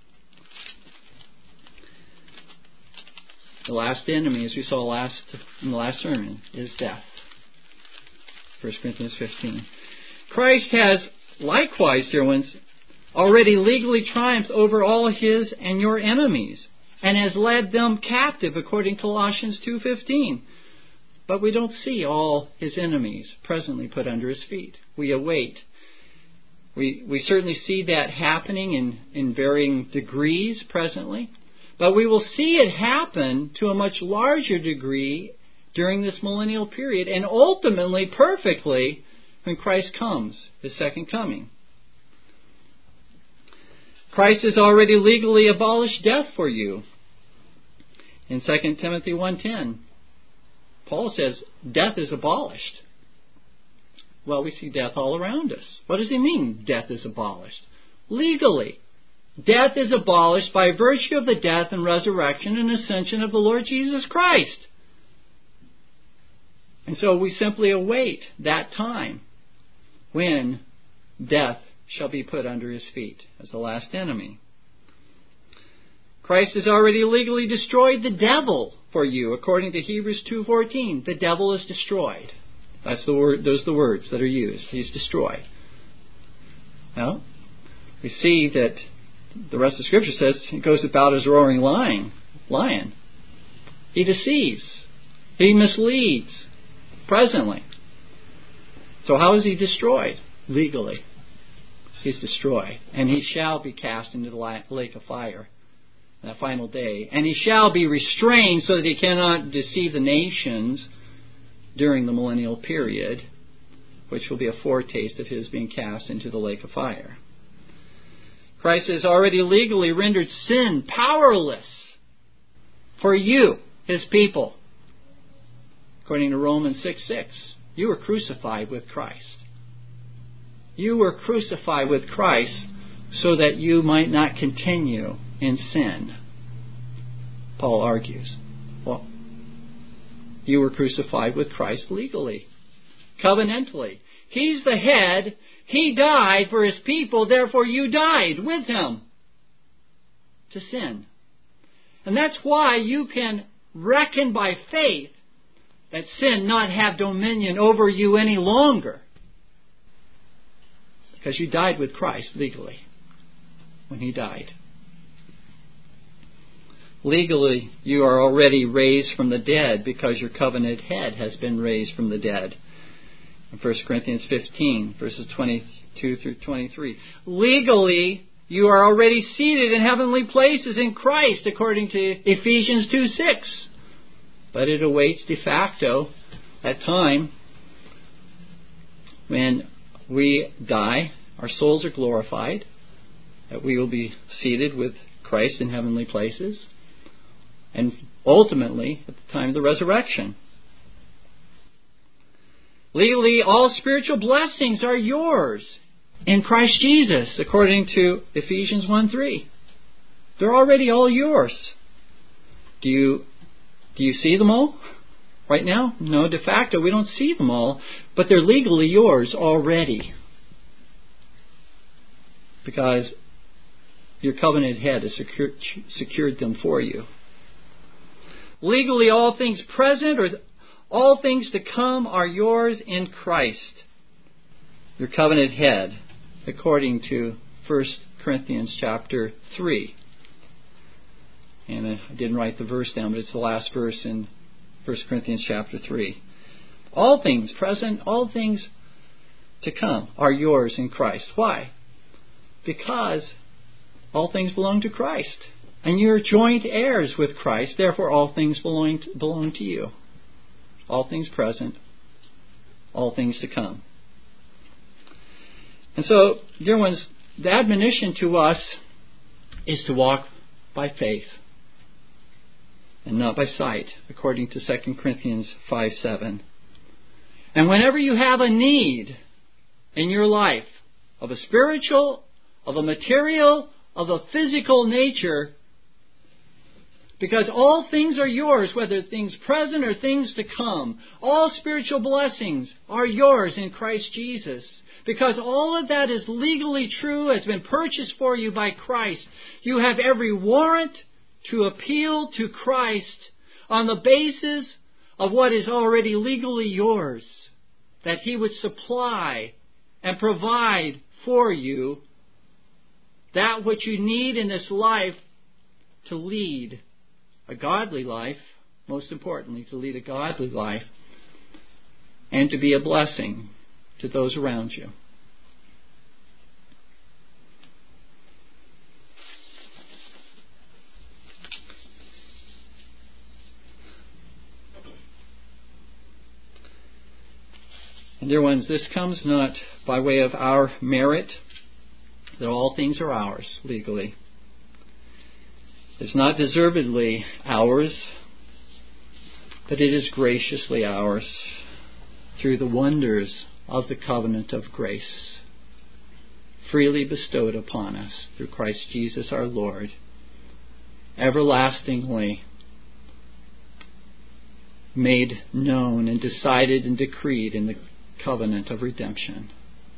The last enemy, as we saw in the last sermon, is death. 1 Corinthians 15. Christ has likewise, dear ones, already legally triumphed over all his and your enemies, and has led them captive, according to Colossians 2:15. But we don't see all his enemies presently put under his feet. We await. We certainly see that happening in varying degrees presently, but we will see it happen to a much larger degree during this millennial period, and ultimately perfectly when Christ comes, his second coming. Christ has already legally abolished death for you. In 2 Timothy 1:10, Paul says, death is abolished. Well, we see death all around us. What does he mean, death is abolished? Legally, death is abolished by virtue of the death and resurrection and ascension of the Lord Jesus Christ. And so we simply await that time when death shall be put under his feet as the last enemy. Christ has already legally destroyed the devil for you, according to Hebrews 2:14. The devil is destroyed. That's the word. Those are the words that are used. He's destroyed. Well, we see that the rest of Scripture says he goes about as a roaring lion. He deceives. He misleads presently. So how is he destroyed? Legally. He's destroyed. And he shall be cast into the lake of fire on that final day. And he shall be restrained so that he cannot deceive the nations during the millennial period, which will be a foretaste of his being cast into the lake of fire. Christ has already legally rendered sin powerless for you, his people. According to Romans 6:6, you were crucified with Christ. You were crucified with Christ so that you might not continue in sin. Paul argues. Well, you were crucified with Christ legally, covenantally. He's the head. He died for his people. Therefore, you died with him to sin. And that's why you can reckon by faith that sin not have dominion over you any longer. Because you died with Christ legally when he died. Legally, you are already raised from the dead because your covenant head has been raised from the dead. In 1 Corinthians 15, verses 22 through 23. Legally, you are already seated in heavenly places in Christ, according to Ephesians 2:6. But it awaits de facto that time when we die, our souls are glorified, that we will be seated with Christ in heavenly places, and ultimately at the time of the resurrection. Legally, all spiritual blessings are yours in Christ Jesus, according to Ephesians 1:3. They're already all yours. Do you see them all right now? No, de facto we don't see them all, but they're legally yours already. Because your covenant head has secured them for you. Legally, all things present or all things to come are yours in Christ, your covenant head, according to 1 Corinthians chapter 3. And I didn't write the verse down, but it's the last verse in 1 Corinthians chapter 3. All things present, all things to come are yours in Christ. Why? Because all things belong to Christ. And you're joint heirs with Christ. Therefore, all things belong to you. All things present, all things to come. And so, dear ones, the admonition to us is to walk by faith and not by sight, according to 2 Corinthians 5:7. And whenever you have a need in your life of a spiritual, of a material, of a physical nature, because all things are yours, whether things present or things to come, all spiritual blessings are yours in Christ Jesus. Because all of that is legally true, has been purchased for you by Christ. You have every warrant to appeal to Christ on the basis of what is already legally yours, that He would supply and provide for you that which you need in this life to lead a godly life, most importantly, to lead a godly life, and to be a blessing to those around you. And dear ones, this comes not by way of our merit, that all things are ours legally. It's not deservedly ours, but it is graciously ours through the wonders of the covenant of grace, freely bestowed upon us through Christ Jesus our Lord, everlastingly made known and decided and decreed in the covenant of redemption,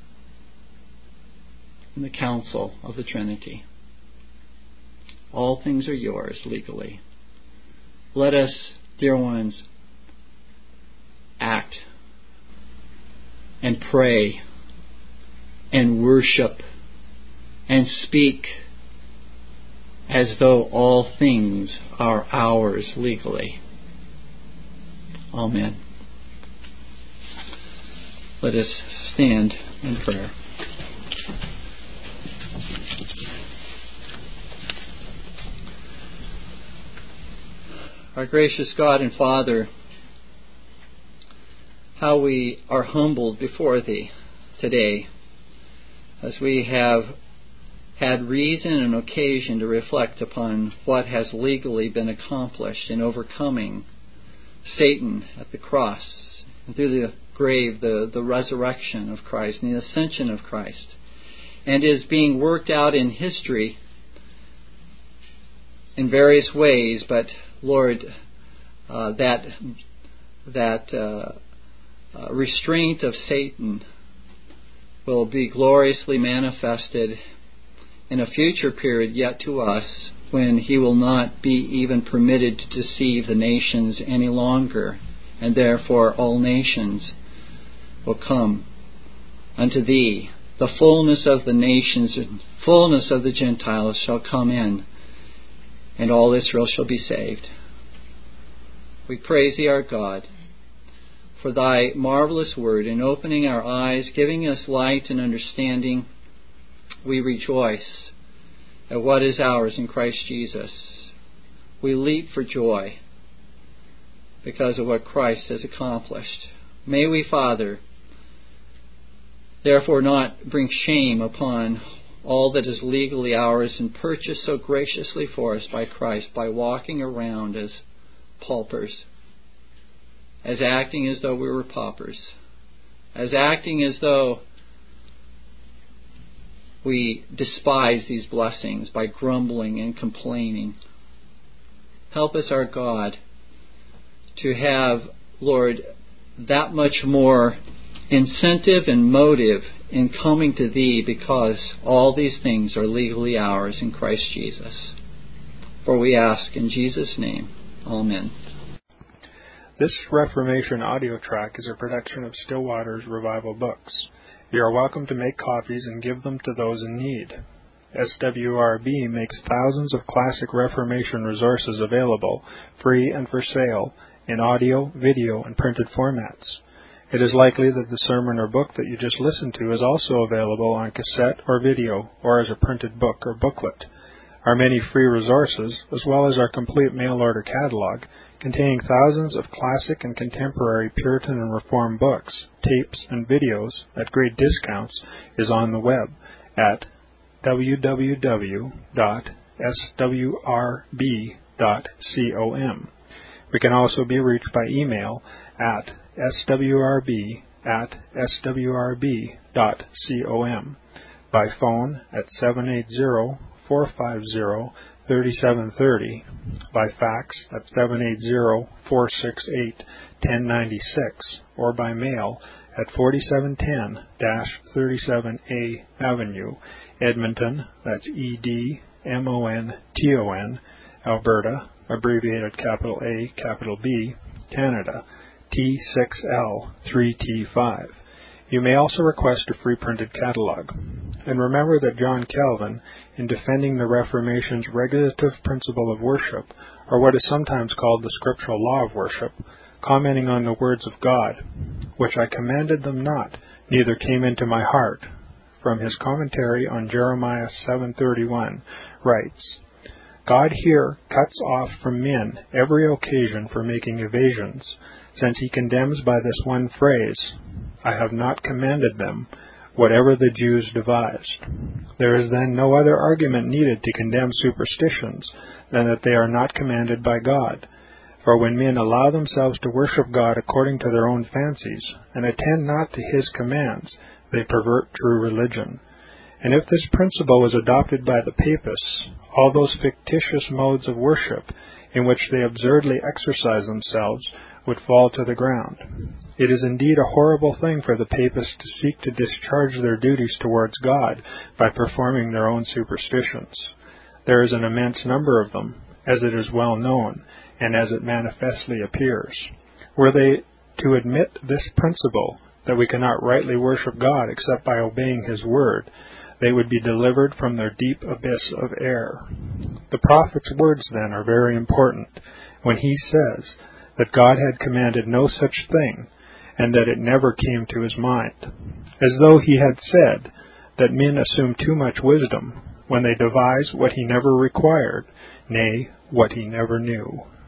in the council of the Trinity. All things are yours legally. Let us, dear ones, act and pray and worship and speak as though all things are ours legally. Amen. Let us stand in prayer. Our gracious God and Father, how we are humbled before Thee today as we have had reason and occasion to reflect upon what has legally been accomplished in overcoming Satan at the cross, and through the grave, the resurrection of Christ and the ascension of Christ, and is being worked out in history in various ways, but Lord, that restraint of Satan will be gloriously manifested in a future period yet to us, when he will not be even permitted to deceive the nations any longer, and therefore all nations will come unto Thee. The fullness of the nations and fullness of the Gentiles shall come in, and all Israel shall be saved. We praise Thee, our God, for Thy marvelous word in opening our eyes, giving us light and understanding. We rejoice at what is ours in Christ Jesus. We leap for joy because of what Christ has accomplished. May we, Father, therefore not bring shame upon all that is legally ours and purchased so graciously for us by Christ, by walking around as paupers, as acting as though we were paupers, as acting as though we despise these blessings by grumbling and complaining. Help us, our God, to have, Lord, that much more incentive and motive in coming to Thee, because all these things are legally ours in Christ Jesus. For we ask in Jesus' name. Amen. This Reformation audio track is a production of Still Waters Revival Books. You are welcome to make copies and give them to those in need. SWRB makes thousands of classic Reformation resources available, free and for sale, in audio, video, and printed formats. It is likely that the sermon or book that you just listened to is also available on cassette or video, or as a printed book or booklet. Our many free resources, as well as our complete mail-order catalog, containing thousands of classic and contemporary Puritan and Reformed books, tapes, and videos at great discounts, is on the web at www.swrb.com. We can also be reached by email at swrb@swrb.com, by phone at 780-450-3730, by fax at 780-468-1096, or by mail at 4710-37A Avenue, Edmonton, that's Edmonton, Alberta, abbreviated capital A, capital B, Canada, T6L3T5. You may also request a free printed catalog. And remember that John Calvin, in defending the Reformation's regulative principle of worship, or what is sometimes called the scriptural law of worship, commenting on the words of God, which I commanded them not, neither came into my heart, from his commentary on Jeremiah 7:31, writes, God here cuts off from men every occasion for making evasions, since he condemns by this one phrase, I have not commanded them, whatever the Jews devised. There is then no other argument needed to condemn superstitions than that they are not commanded by God. For when men allow themselves to worship God according to their own fancies, and attend not to his commands, they pervert true religion. And if this principle was adopted by the Papists, all those fictitious modes of worship in which they absurdly exercise themselves would fall to the ground. It is indeed a horrible thing for the Papists to seek to discharge their duties towards God by performing their own superstitions. There is an immense number of them, as it is well known, and as it manifestly appears. Were they to admit this principle, that we cannot rightly worship God except by obeying his word, they would be delivered from their deep abyss of error. The prophet's words, then, are very important, when he says that God had commanded no such thing, and that it never came to his mind, as though he had said that men assume too much wisdom when they devise what he never required, nay, what he never knew.